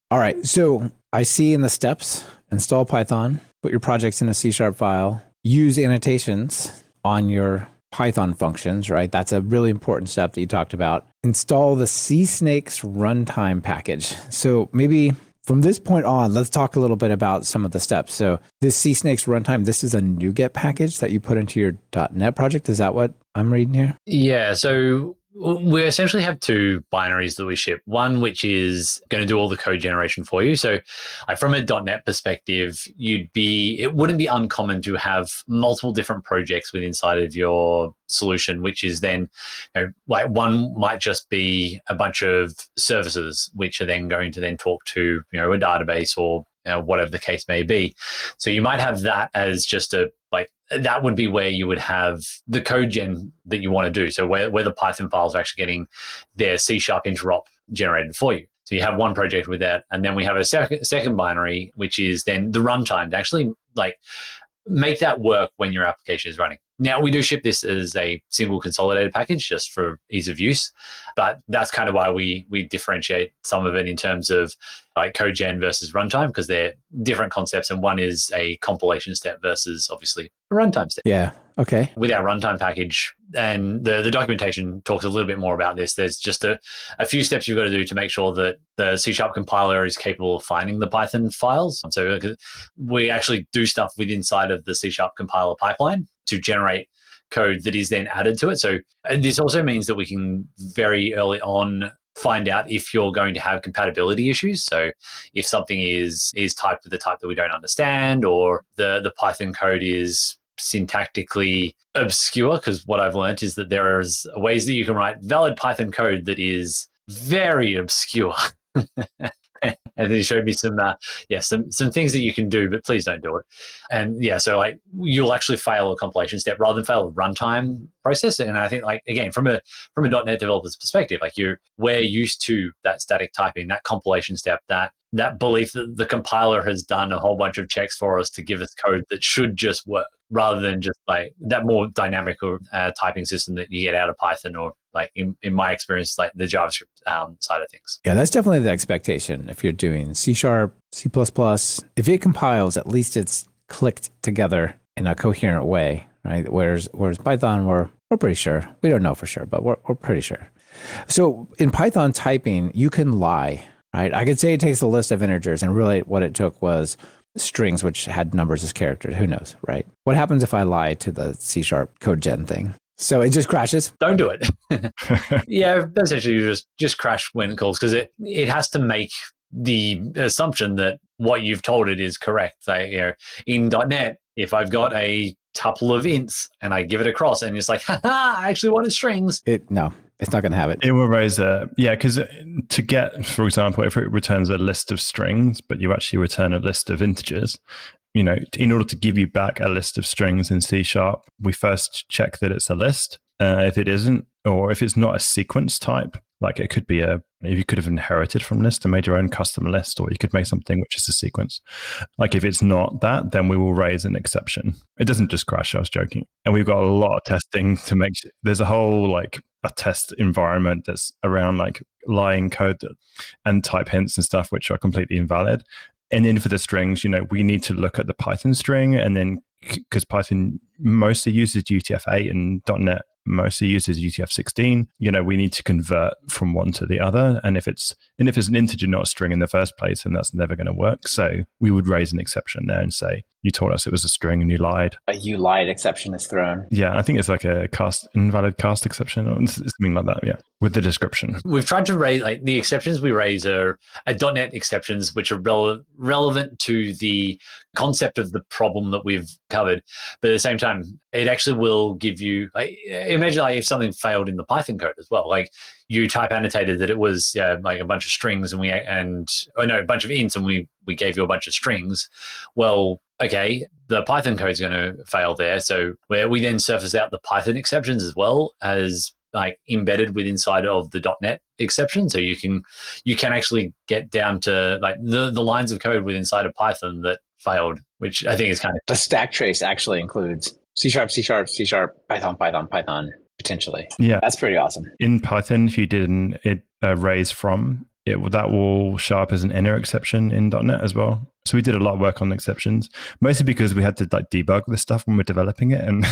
All right. So I see in the steps, install Python, put your projects in a C sharp file, use annotations on your Python functions, right? That's a really important step that you talked about. Install the CSnakes runtime package. So maybe from this point on, let's talk a little bit about some of the steps. So this CSnakes runtime, this is a NuGet package that you put into your .NET project. Is that what I'm reading here? Yeah. So we essentially have two binaries that we ship. One, which is going to do all the code generation for you. So like from a .NET perspective, you'd be, it wouldn't be uncommon to have multiple different projects within inside of your solution, which is then, you know, like one might just be a bunch of services, which are then going to then talk to, you know, a database or, you know, whatever the case may be. So you might have that as just a, like, that would be where you would have the code gen that you want to do. So where, where the Python files are actually getting their C sharp interop generated for you. So you have one project with that. And then we have a second, second binary, which is then the runtime to actually like make that work when your application is running. Now, we do ship this as a single consolidated package just for ease of use, but that's kind of why we we differentiate some of it in terms of like code gen versus runtime, because they're different concepts, and one is a compilation step versus obviously a runtime step. Yeah. Okay. With our runtime package, and the, the documentation talks a little bit more about this. There's just a, a few steps you've got to do to make sure that the C sharp compiler is capable of finding the Python files. So we actually do stuff with inside of the C sharp compiler pipeline to generate code that is then added to it. So and this also means that we can very early on find out if you're going to have compatibility issues. So if something is is typed with a type that we don't understand, or the, the Python code is syntactically obscure, because what I've learned is that there is ways that you can write valid Python code that is very obscure. And then he showed me some, uh, yeah, some some things that you can do, but please don't do it. And yeah, so like you'll actually fail a compilation step rather than fail a runtime process. And I think like again, from a from a .NET developer's perspective, like you're we're used to that static typing, that compilation step, that that belief that the compiler has done a whole bunch of checks for us to give us code that should just work, rather than just like that more dynamic or uh, typing system that you get out of Python, or like in, in my experience, like the JavaScript um, side of things. Yeah, that's definitely the expectation. If you're doing C sharp, C plus plus, if it compiles, at least it's clicked together in a coherent way, right? Whereas, whereas Python, we're, we're pretty sure. We don't know for sure, but we're, we're pretty sure. So in Python typing, you can lie, right? I could say it takes a list of integers, and really what it took was strings which had numbers as characters. Who knows, right? What happens if I lie to the C sharp code gen thing? So it just crashes? Don't do it. Yeah, essentially you just just crash when it calls, because it it has to make the assumption that what you've told it is correct. Like, you know, in .NET, if I've got a tuple of ints and I give it across and it's like, haha, I actually wanted strings. It no, it's not going to have it. It will raise a, yeah, because to get, for example, if it returns a list of strings, but you actually return a list of integers, you know, in order to give you back a list of strings in C sharp, we first check that it's a list. Uh, if it isn't, or if it's not a sequence type, like it could be a, if you could have inherited from list and made your own custom list, or you could make something which is a sequence. Like if it's not that, then we will raise an exception. It doesn't just crash, I was joking. And we've got a lot of testing to make, there's a whole like a test environment that's around like lying code and type hints and stuff, which are completely invalid. And then for the strings, you know, we need to look at the Python string, and then because Python mostly uses U T F eight and .NET mostly uses U T F sixteen, you know, we need to convert from one to the other. And if it's and if it's an integer, not a string in the first place, then that's never going to work. So we would raise an exception there and say, you told us it was a string and you lied. A you lied exception is thrown. Yeah, I think it's like a cast invalid cast exception or something like that. Yeah, with the description. We've tried to raise like the exceptions we raise are, are .NET exceptions, which are rele- relevant to the concept of the problem that we've covered. But at the same time, it actually will give you, like, imagine like if something failed in the Python code as well. Like you type annotated that it was uh, like a bunch of strings and we, and, oh no, a bunch of ints and we, we gave you a bunch of strings. Well, okay, the Python code is going to fail there. So where we then surface out the Python exceptions as well as like embedded with inside of the .NET exception. So you can, you can actually get down to like the, the lines of code with inside of Python that failed, which I think is kind of... The stack trace actually includes C sharp, C sharp, C sharp, Python, Python, Python, potentially. Yeah. That's pretty awesome. In Python, if you did an it, uh, raise from, it will, that will show up as an inner exception in .dot net as well. So we did a lot of work on exceptions, mostly because we had to like debug this stuff when we're developing it. And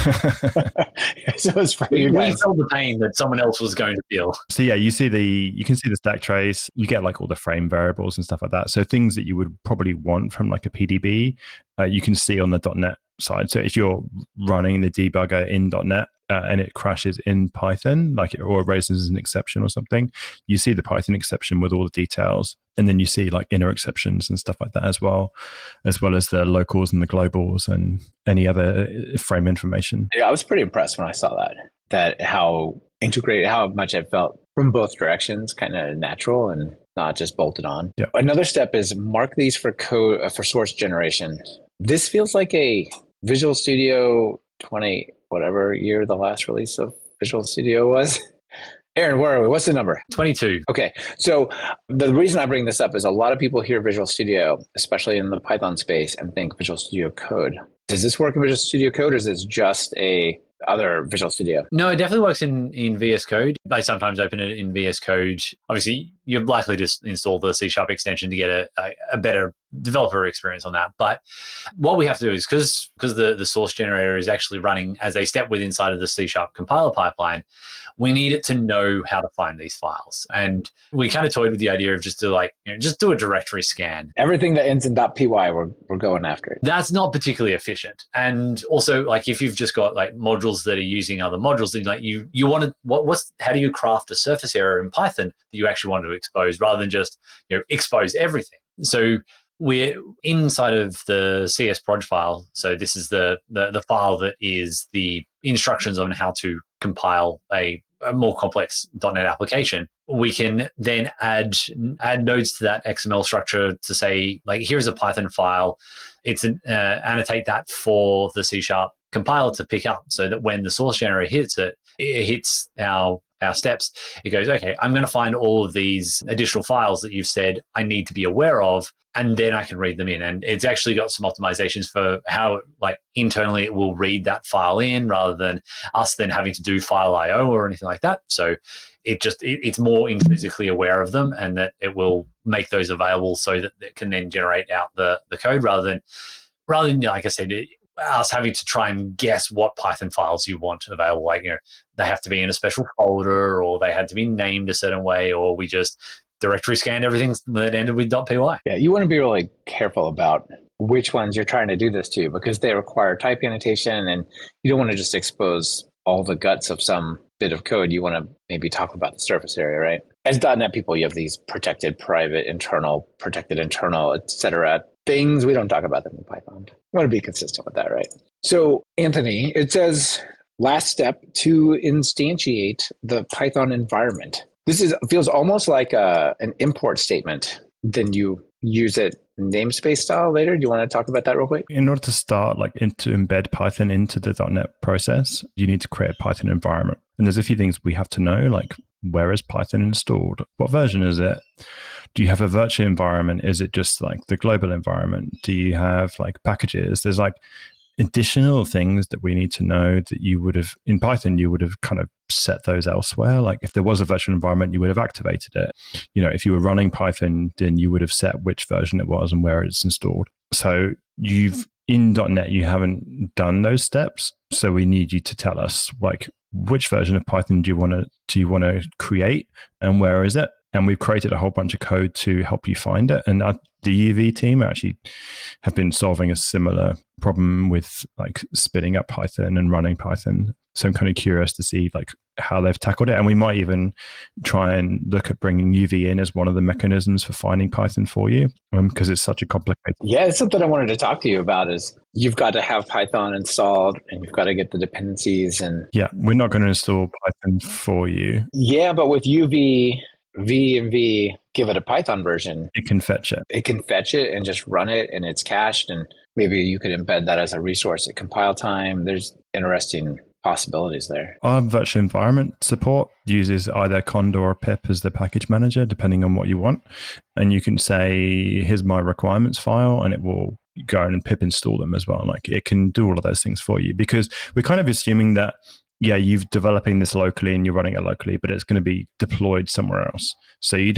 so it's for We, you we guys. felt the pain that someone else was going to feel. so yeah, you see the you can see the stack trace. You get like all the frame variables and stuff like that. So things that you would probably want from like a P D B, uh, you can see on the .dot net side. So if you're running the debugger in .dot net uh, and it crashes in Python, like it, or raises an exception or something, you see the Python exception with all the details. And then you see like inner exceptions and stuff like that as well, as well as the locals and the globals and any other frame information. Yeah, I was pretty impressed when I saw that, that how integrated, how much it felt from both directions, kind of natural and not just bolted on. Yeah. Another step is mark these for code, uh, for source generation. This feels like a Visual Studio twenty, whatever year the last release of Visual Studio was. Aaron, where are we? What's the number? twenty-two. Okay. So the reason I bring this up is a lot of people hear Visual Studio, especially in the Python space, and think Visual Studio Code. Does this work in Visual Studio Code, or is this just a other Visual Studio? No, it definitely works in, in V S Code. I sometimes open it in V S Code. Obviously, you're likely to install the C Sharp extension to get a, a, a better developer experience on that. But what we have to do is, because because the, the source generator is actually running as a step within inside of the C Sharp compiler pipeline, we need it to know how to find these files. And we kind of toyed with the idea of just to like, you know, just do a directory scan. Everything that ends in .py, we're, we're going after it. That's not particularly efficient. And also, like, if you've just got like modules that are using other modules, then like you you want to what what's how do you craft a surface area in Python that you actually want to expose rather than just, you know, expose everything. So we're inside of the C S proj file. So this is the the, the file that is the instructions on how to compile a, a more complex .dot net application. We can then add add nodes to that X M L structure to say, like, here's a Python file. It's an, uh, annotate that for the C Sharp compiler to pick up, so that when the source generator hits it, it hits our our steps. It goes, okay, I'm going to find all of these additional files that you've said I need to be aware of, and then I can read them in. And it's actually got some optimizations for how, like, internally it will read that file in rather than us then having to do file I O or anything like that. So it just, it, it's more intrinsically aware of them, and that it will make those available so that it can then generate out the, the code rather than, rather than, like I said, it, us having to try and guess what Python files you want available. Like, you know, they have to be in a special folder, or they had to be named a certain way, or we just directory scanned everything that ended with .py. Yeah, you want to be really careful about which ones you're trying to do this to, because they require type annotation, and you don't want to just expose all the guts of some bit of code. You want to maybe talk about the surface area, right? As .dot net people, you have these protected private, internal, protected internal, et cetera, things. We don't talk about them in Python. You want to be consistent with that, right? So, Anthony, it says last step to instantiate the Python environment. This is feels almost like a, an import statement. Then you use it namespace style later. Do you want to talk about that real quick? In order to start, like, in, to embed Python into the .dot net process, you need to create a Python environment. And there's a few things we have to know, like, where is Python installed? What version is it? Do you have a virtual environment? Is it just like the global environment? Do you have like packages? There's like additional things that we need to know that you would have in Python, you would have kind of set those elsewhere. Like if there was a virtual environment, you would have activated it. You know, if you were running Python, then you would have set which version it was and where it's installed. So you've in .dot net, you haven't done those steps. So we need you to tell us like which version of Python do you want to do you want to create and where is it? And we've created a whole bunch of code to help you find it. And our, the U V team actually have been solving a similar problem with like spinning up Python and running Python. So I'm kind of curious to see like how they've tackled it. And we might even try and look at bringing U V in as one of the mechanisms for finding Python for you, because um, it's such a complicated. Yeah, it's something I wanted to talk to you about is you've got to have Python installed and you've got to get the dependencies. And yeah, we're not going to install Python for you. Yeah, but with U V, V and V, give it a Python version. It can fetch it. It can fetch it and just run it, and it's cached. And maybe you could embed that as a resource at compile time. There's interesting possibilities there. Our virtual environment support uses either Conda or pip as the package manager, depending on what you want. And you can say, here's my requirements file, and it will go and pip install them as well. Like it can do all of those things for you, because we're kind of assuming that yeah, you're developing this locally and you're running it locally, but it's going to be deployed somewhere else. So you don't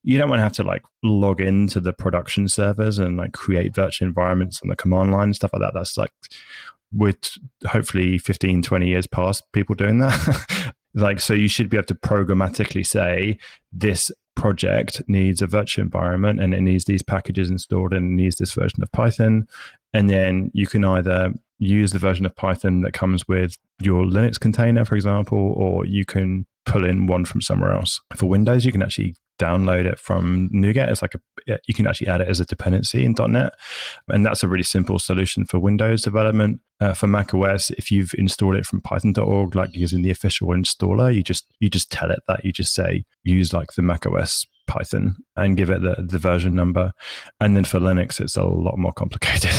you don't want to have to like log into the production servers and like create virtual environments on the command line, stuff like that. That's like with hopefully fifteen, twenty years past people doing that. Like, so you should be able to programmatically say this project needs a virtual environment and it needs these packages installed and it needs this version of Python. And then you can either use the version of Python that comes with your Linux container, for example, or you can pull in one from somewhere else. For Windows, you can actually download it from NuGet. It's like a, you can actually add it as a dependency in dot net. And that's a really simple solution for Windows development. Uh, for macOS, if you've installed it from python dot org, like using the official installer, you just you just tell it that. You just say, use like the macOS Python and give it the, the version number. And then for Linux, it's a lot more complicated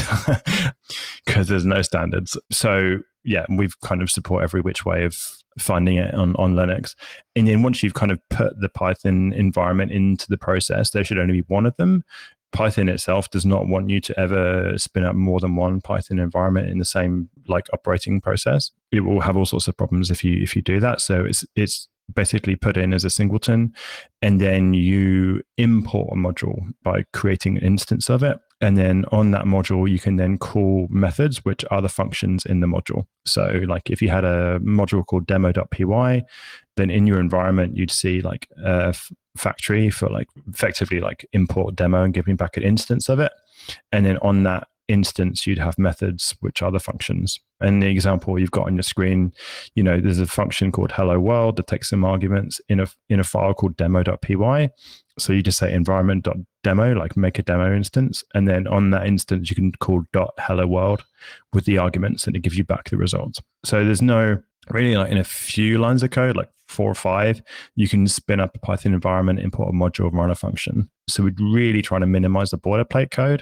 because there's no standards. So yeah, we've kind of support every which way of finding it on, on Linux. And then once you've kind of put the Python environment into the process, there should only be one of them. Python itself does not want you to ever spin up more than one Python environment in the same like operating process. It will have all sorts of problems if you if you do that. So it's it's basically put in as a singleton, and then you import a module by creating an instance of it. And then on that module, you can then call methods, which are the functions in the module. So like if you had a module called demo dot p y, then in your environment, you'd see like a f- factory for like effectively like import demo and giving back an instance of it. And then on that instance, you'd have methods, which are the functions. And the example you've got on your screen, you know, there's a function called hello world that takes some arguments in a in a file called demo dot p y. So you just say environment.demo, like make a demo instance. And then on that instance, you can call dot hello world with the arguments and it gives you back the results. So there's no really like in a few lines of code, like four or five, you can spin up a Python environment, import a module, run a function. So we'd really try to minimize the boilerplate code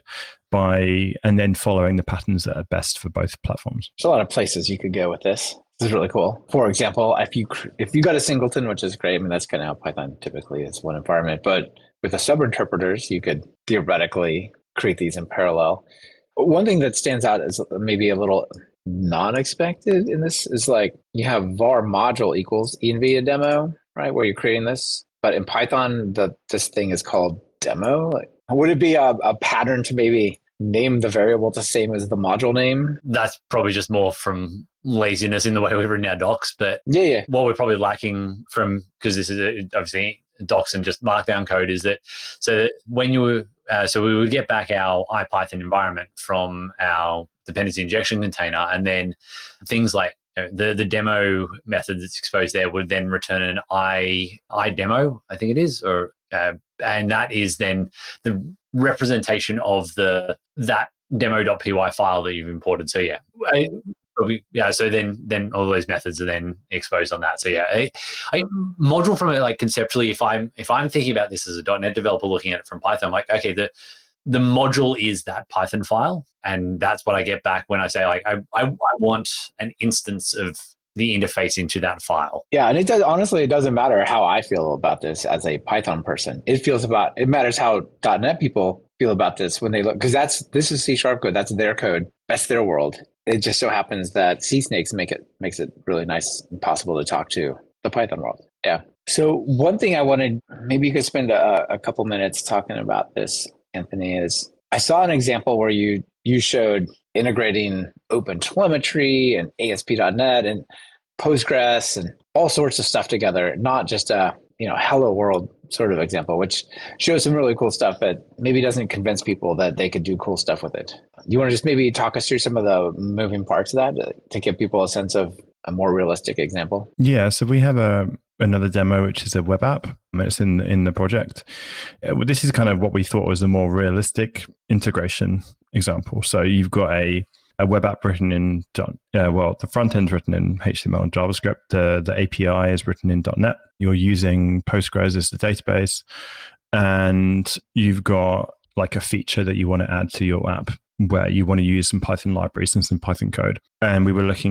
by, and then following the patterns that are best for both platforms. There's a lot of places you could go with this. This is really cool. For example, if you if you got a singleton, which is great, I mean, that's kind of how Python typically is, one environment. But with the subinterpreters, you could theoretically create these in parallel. One thing that stands out is maybe a little non-expected in this is like you have var module equals env demo, right? Where you're creating this. But in Python, the this thing is called demo. Like, would it be a, a pattern to maybe name the variable the same as the module name? That's probably just more from laziness in the way we've written our docs. But yeah, yeah. what we're probably lacking from, because this is a, obviously docs and just markdown code, is that so that when you were, uh, so we would get back our IPython environment from our dependency injection container, and then things like you know, the the demo method that's exposed there would then return an i i demo, I think it is, or uh, and that is then the representation of the that demo.py file that you've imported. So yeah, I, probably, yeah. So then then all those methods are then exposed on that. So yeah, I, I module from it, like conceptually, if I'm if I'm thinking about this as a .dot net developer looking at it from Python, I'm like, okay, the the module is that Python file, and that's what I get back when I say like I I, I want an instance of the interface into that file. Yeah, and it does, honestly, it doesn't matter how I feel about this as a Python person. It feels about, it matters how .dot net people feel about this when they look, because that's, this is C sharp code. That's their code. That's their world. It just so happens that C snakes make it, makes it really nice and possible to talk to the Python world. Yeah. So one thing I wanted, maybe you could spend a, a couple minutes talking about this, Anthony, is I saw an example where you, you showed integrating OpenTelemetry and A S P dot net and Postgres and all sorts of stuff together, not just a you know hello world sort of example, which shows some really cool stuff, but maybe doesn't convince people that they could do cool stuff with it. You want to just maybe talk us through some of the moving parts of that to give people a sense of a more realistic example? Yeah, so we have a another demo, which is a web app. It's in in the project. This is kind of what we thought was a more realistic integration example. So you've got a a web app written in, uh, well, the front end's written in H T M L and JavaScript. The, the A P I is written in .dot net. You're using Postgres as the database, and you've got like a feature that you want to add to your app where you want to use some Python libraries and some Python code. And we were looking at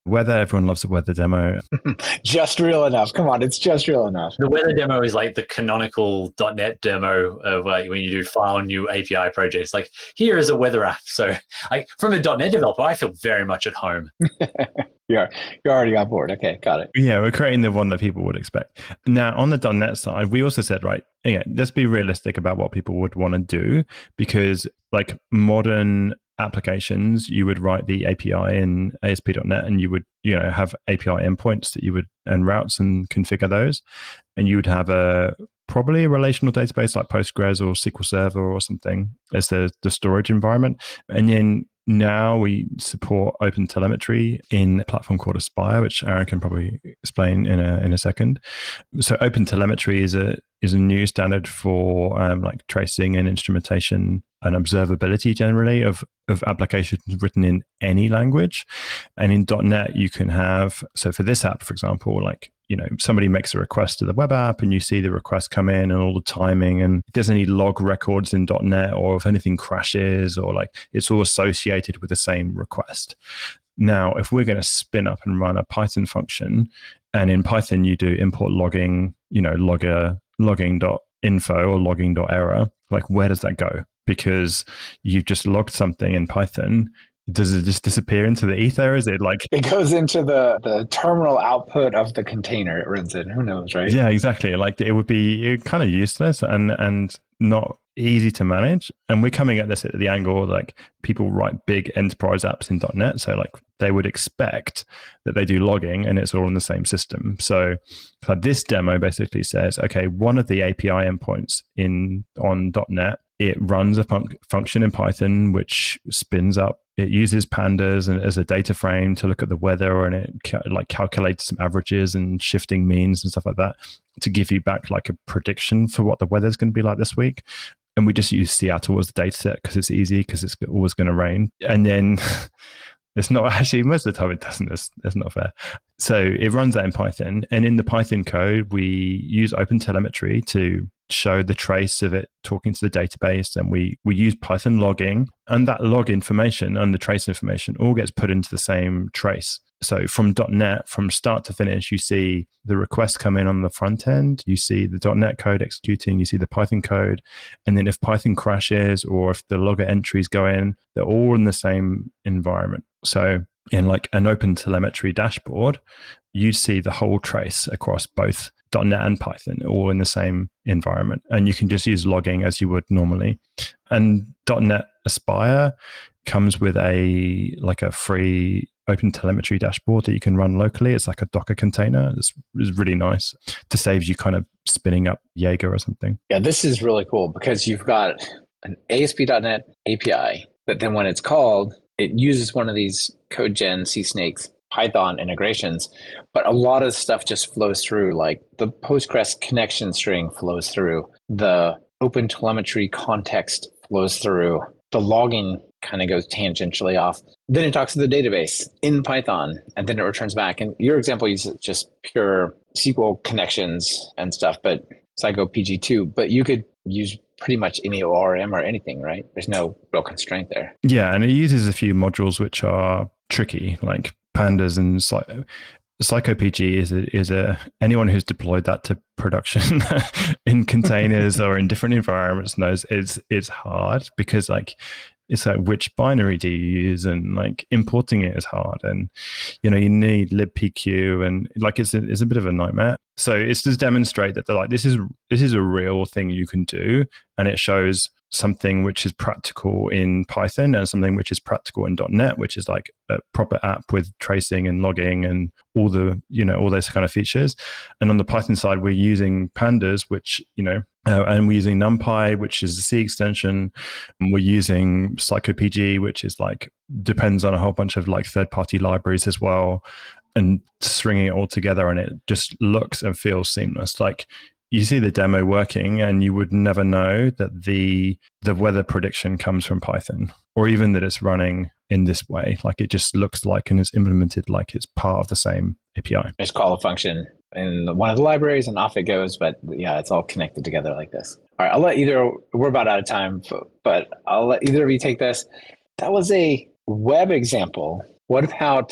Weather, everyone loves a weather demo. Just real enough. Come on, it's just real enough. The weather demo is like the canonical .NET demo of uh, when you do file new A P I projects. Like, here is a weather app. So like, from a .NET developer, I feel very much at home. You're, you're already on board. Okay, got it. Yeah, we're creating the one that people would expect. Now, on the .NET side, we also said, right, yeah, let's be realistic about what people would want to do, because like modern applications, you would write the A P I in A S P dot net and you would, you know, have A P I endpoints that you would, and routes and configure those. And you would have a probably a relational database like Postgres or S Q L Server or something as the, the storage environment. And then now we support OpenTelemetry in a platform called Aspire, which Aaron can probably explain in a in a second. So OpenTelemetry is a is a new standard for um, like tracing and instrumentation and observability generally of of applications written in any language. And in .NET, you can have, so for this app, for example, like, you know, somebody makes a request to the web app and you see the request come in and all the timing, and it doesn't need log records in .NET, or if anything crashes, or like it's all associated with the same request. Now, if we're going to spin up and run a Python function, and in Python you do import logging, you know, logger logging.info or logging.error, like where does that go? Because you've just logged something in Python. Does it just disappear into the ether? Is it like... It goes into the, the terminal output of the container it runs in. Who knows, right? Yeah, exactly. Like it would be kind of useless and and not easy to manage. And we're coming at this at the angle, like people write big enterprise apps in .NET. So like they would expect that they do logging and it's all in the same system. So, so this demo basically says, okay, one of the A P I endpoints in on .NET, it runs a fun- function in Python, which spins up. It uses pandas and as a data frame to look at the weather, and it ca- like calculates some averages and shifting means and stuff like that to give you back like a prediction for what the weather's going to be like this week. And we just use Seattle as the data set because it's easy, because it's always going to rain. And then it's not actually, most of the time it doesn't. That's, that's not fair. So it runs that in Python. And in the Python code, we use OpenTelemetry to show the trace of it talking to the database. And we, we use Python logging, and that log information and the trace information all gets put into the same trace. So from .NET, from start to finish, you see the request come in on the front end, you see the .NET code executing, you see the Python code, and then if Python crashes or if the logger entries go in, they're all in the same environment. So in like an OpenTelemetry dashboard, you see the whole trace across both .NET and Python, all in the same environment. And you can just use logging as you would normally. And .NET Aspire comes with a like a free OpenTelemetry dashboard that you can run locally. It's like a Docker container. It's, it's really nice to save you kind of spinning up Jaeger or something. Yeah, this is really cool because you've got an A S P dot net A P I, but then when it's called, it uses one of these CodeGen, CSnakes, Python integrations, but a lot of stuff just flows through. Like the Postgres connection string flows through, the OpenTelemetry context flows through, the logging kind of goes tangentially off. Then it talks to the database in Python, and then it returns back. And your example uses just pure S Q L connections and stuff, but Psycho P G two, but you could use pretty much any O R M or anything, right? There's no real constraint there. Yeah, and it uses a few modules which are tricky, like pandas and Psy- PsychoPG is a, is a anyone who's deployed that to production in containers or in different environments knows it's it's hard, because like it's like, which binary do you use, and like importing it is hard, and you know you need libpq, and like it's a, it's a bit of a nightmare. So it's to demonstrate that they're like this is this is a real thing you can do, and it shows something which is practical in Python and something which is practical in .NET, which is like a proper app with tracing and logging and all the, you know, all those kind of features. And on the Python side, we're using pandas, which, you know, uh, and we're using NumPy, which is a C extension. And we're using PsychoPG, which is like, depends on a whole bunch of like third-party libraries as well, and stringing it all together. And it just looks and feels seamless. Like, you see the demo working and you would never know that the the weather prediction comes from Python, or even that it's running in this way. Like it just looks like and is implemented like it's part of the same A P I. Just call a function in one of the libraries and off it goes. But yeah, it's all connected together like this. All right, I'll let either, we're about out of time, but I'll let either of you take this. That was a web example. What about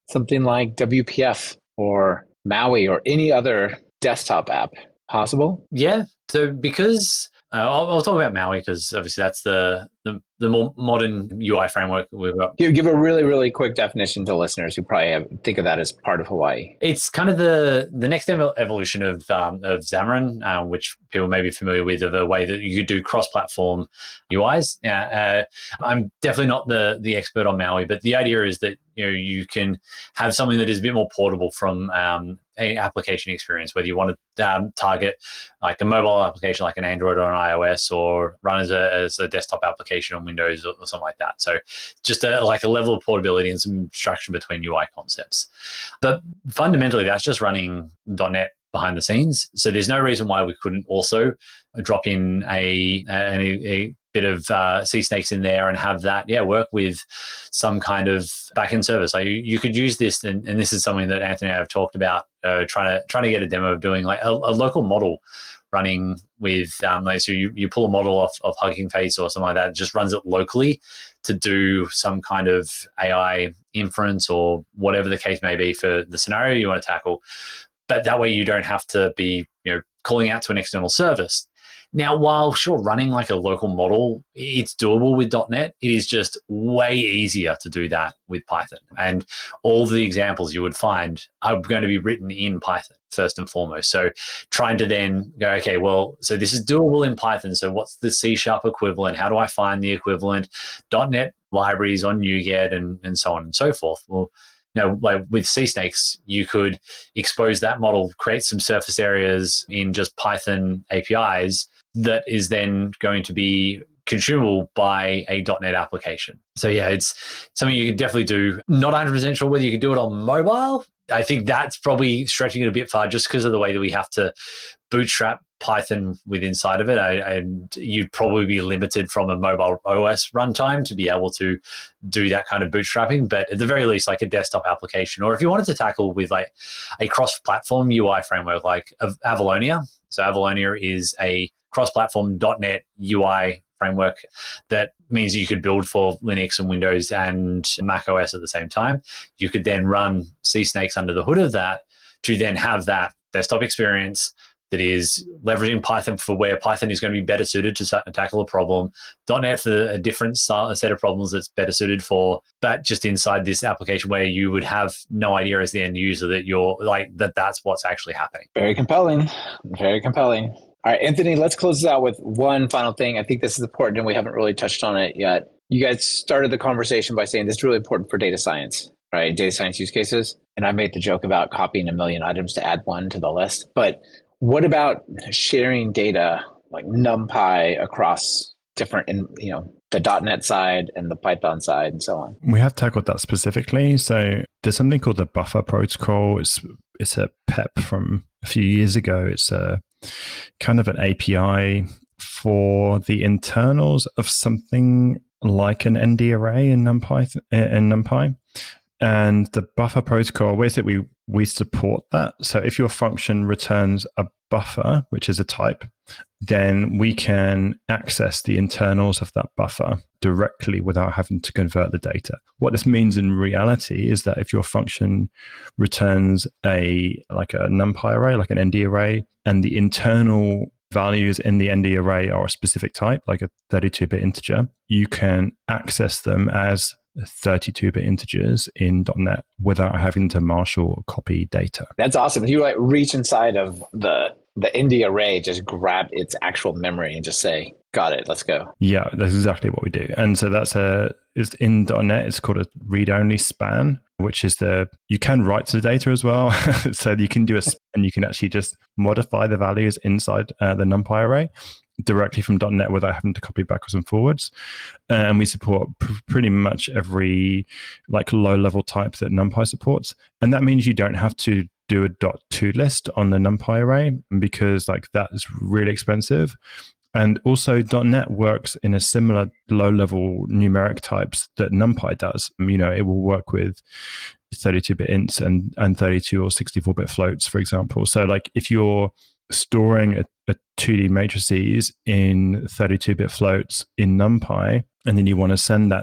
something like W P F or Maui or any other desktop app possible? Yeah. So because uh, I'll, I'll talk about Maui because obviously that's the, the the more modern U I framework we've got. Give, give a really, really quick definition to listeners who probably have, think of that as part of Hawaii. It's kind of the the next evolution of um, of Xamarin, uh, which people may be familiar with, of a way that you could do cross-platform U Is. Uh, uh, I'm definitely not the the expert on Maui, but the idea is that you know you can have something that is a bit more portable from um, an application experience, whether you want to um, target like a mobile application like an Android or an iOS, or run as a as a desktop application on Windows or, or something like that. So just a, like a level of portability and some abstraction between U I concepts. But fundamentally, that's just running .dot net behind the scenes. So there's no reason why we couldn't also drop in a, a, a bit of uh, C Snakes in there and have that, yeah, work with some kind of backend service. So you, you could use this, and, and this is something that Anthony and I have talked about, uh, trying to trying to get a demo of doing like a, a local model running with, um, like, so you, you pull a model off of Hugging Face or something like that, just runs it locally to do some kind of A I inference or whatever the case may be for the scenario you want to tackle. But that way you don't have to be, you know, calling out to an external service. Now, while sure, running like a local model, it's doable with .dot net, it is just way easier to do that with Python. And all the examples you would find are going to be written in Python first and foremost. So trying to then go, okay, well, so this is doable in Python. So what's the C sharp equivalent? How do I find the equivalent .dot net libraries on NuGet and, and so on and so forth? Well, you know, like with C Snakes, you could expose that model, create some surface areas in just Python A P Is that is then going to be consumable by a .dot net application. So yeah, it's something you can definitely do. Not one hundred percent sure whether you can do it on mobile. I think that's probably stretching it a bit far just because of the way that we have to bootstrap Python with inside of it. I, and you'd probably be limited from a mobile O S runtime to be able to do that kind of bootstrapping. But at the very least, like a desktop application, or if you wanted to tackle with like a cross-platform U I framework like Avalonia. So Avalonia is a cross-platform .dot net U I framework that means you could build for Linux and Windows and Mac O S at the same time. You could then run C Snakes under the hood of that to then have that desktop experience that is leveraging Python for where Python is going to be better suited to tackle a problem, .dot net for a different set of problems that's better suited for, but just inside this application where you would have no idea as the end user that you're like, that that's what's actually happening. Very compelling. Very compelling. All right, Anthony, let's close this out with one final thing. I think this is important and we haven't really touched on it yet. You guys started the conversation by saying this is really important for data science, right? Data science use cases. And I made the joke about copying a million items to add one to the list. But what about sharing data like NumPy across different, in, you know, the .dot net side and the Python side and so on? We have tackled that specifically. So there's something called the Buffer Protocol. It's it's a P E P from a few years ago. It's a kind of an A P I for the internals of something like an N D array in NumPy. In NumPy. And the buffer protocol, where is it? We we support that. So if your function returns a buffer, which is a type, then we can access the internals of that buffer directly without having to convert the data. What this means in reality is that if your function returns a like a NumPy array, like an N D array, and the internal values in the N D array are a specific type, like a thirty-two bit integer, you can access them as thirty-two bit integers in .dot net without having to marshal or copy data. That's awesome. You like reach inside of the the N D array, just grab its actual memory and just say, got it, let's go. Yeah, that's exactly what we do. And so that's a, is in .dot net, it's called a read-only span, which is the, you can write to the data as well. So you can do a span, you can actually just modify the values inside uh, the NumPy array directly from .dot net without having to copy backwards and forwards. And we support pr- pretty much every like low-level type that NumPy supports. And that means you don't have to do a dot to list on the NumPy array because like that is really expensive. And also .dot net works in a similar low-level numeric types that NumPy does. You know, it will work with thirty-two bit ints and, and thirty-two or sixty-four bit floats, for example. So like if you're storing a, a two D matrices in thirty-two bit floats in NumPy, and then you want to send that to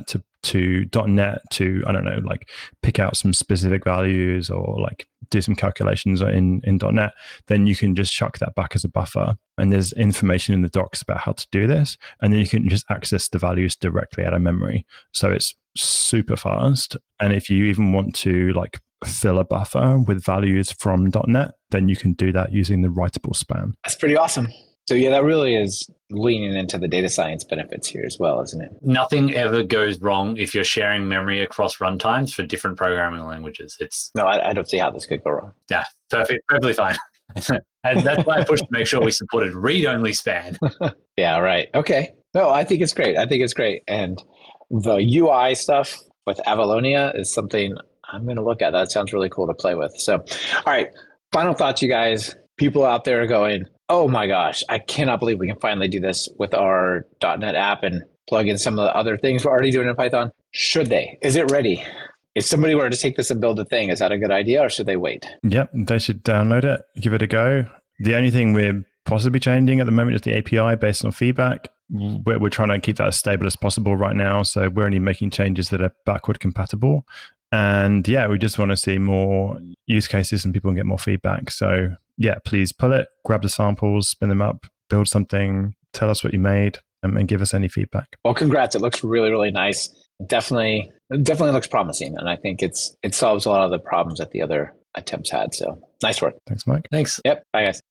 to .NET to, I don't know, like pick out some specific values or like do some calculations in, in .NET, then you can just chuck that back as a buffer. And there's information in the docs about how to do this. And then you can just access the values directly out of memory. So it's super fast. And if you even want to like fill a buffer with values from .NET, then you can do that using the writable span. That's pretty awesome. So yeah, that really is leaning into the data science benefits here as well, isn't it? Nothing ever goes wrong if you're sharing memory across runtimes for different programming languages. It's No, I, I don't see how this could go wrong. yeah, perfect, perfectly fine. And that's why I pushed to make sure we supported read-only span. Yeah, right. Okay. No, I think it's great. I think it's great. And the U I stuff with Avalonia is something I'm going to look at. That sounds really cool to play with. So, all right. Final thoughts, you guys. People out there are going, oh my gosh, I cannot believe we can finally do this with our .NET app and plug in some of the other things we're already doing in Python. Should they? Is it ready? If somebody were to take this and build a thing, is that a good idea or should they wait? Yep, they should download it, give it a go. The only thing we're possibly changing at the moment is the A P I based on feedback. We're, we're trying to keep that as stable as possible right now. So we're only making changes that are backward compatible. And yeah, we just want to see more use cases and people can get more feedback. So yeah, please pull it, grab the samples, spin them up, build something, tell us what you made, and, and give us any feedback. Well, congrats. It looks really, really nice. Definitely, definitely looks promising. And I think it's it solves a lot of the problems that the other attempts had. So nice work. Thanks, Mike. Thanks. Yep. Bye, guys.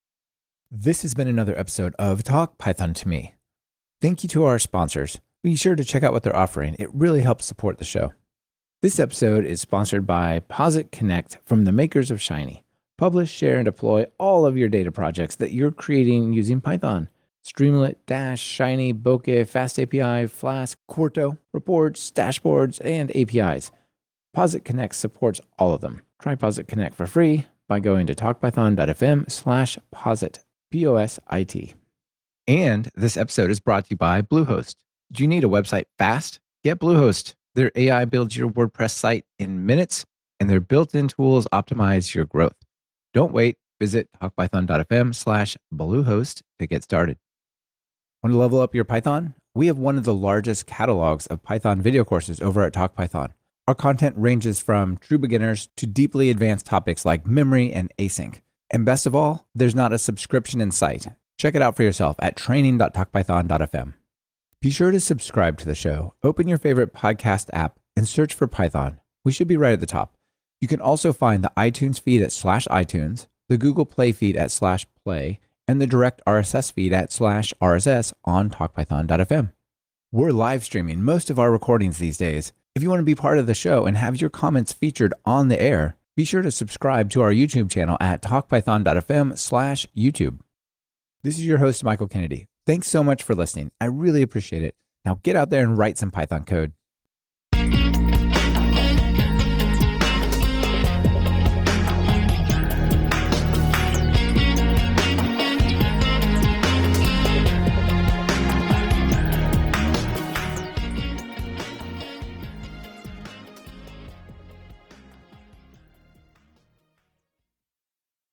This has been another episode of Talk Python to Me. Thank you to our sponsors. Be sure to check out what they're offering. It really helps support the show. This episode is sponsored by Posit Connect from the makers of Shiny. Publish, share, and deploy all of your data projects that you're creating using Python. Streamlit, Dash, Shiny, Bokeh, FastAPI, Flask, Quarto, reports, dashboards, and A P Is. Posit Connect supports all of them. Try Posit Connect for free by going to talkpython.fm slash posit, P O S I T. And this episode is brought to you by Bluehost. Do you need a website fast? Get Bluehost. Their A I builds your WordPress site in minutes, and their built-in tools optimize your growth. Don't wait. Visit talkpython.fm slash Bluehost to get started. Want to level up your Python? We have one of the largest catalogs of Python video courses over at TalkPython. Our content ranges from true beginners to deeply advanced topics like memory and async. And best of all, there's not a subscription in sight. Check it out for yourself at training dot talkpython dot f m. Be sure to subscribe to the show. Open your favorite podcast app and search for Python. We should be right at the top. You can also find the iTunes feed at slash iTunes, the Google Play feed at slash play, and the direct R S S feed at slash R S S on talkpython dot f m. We're live streaming most of our recordings these days. If you want to be part of the show and have your comments featured on the air, be sure to subscribe to our YouTube channel at talkpython.fm slash YouTube. This is your host, Michael Kennedy. Thanks so much for listening. I really appreciate it. Now get out there and write some Python code.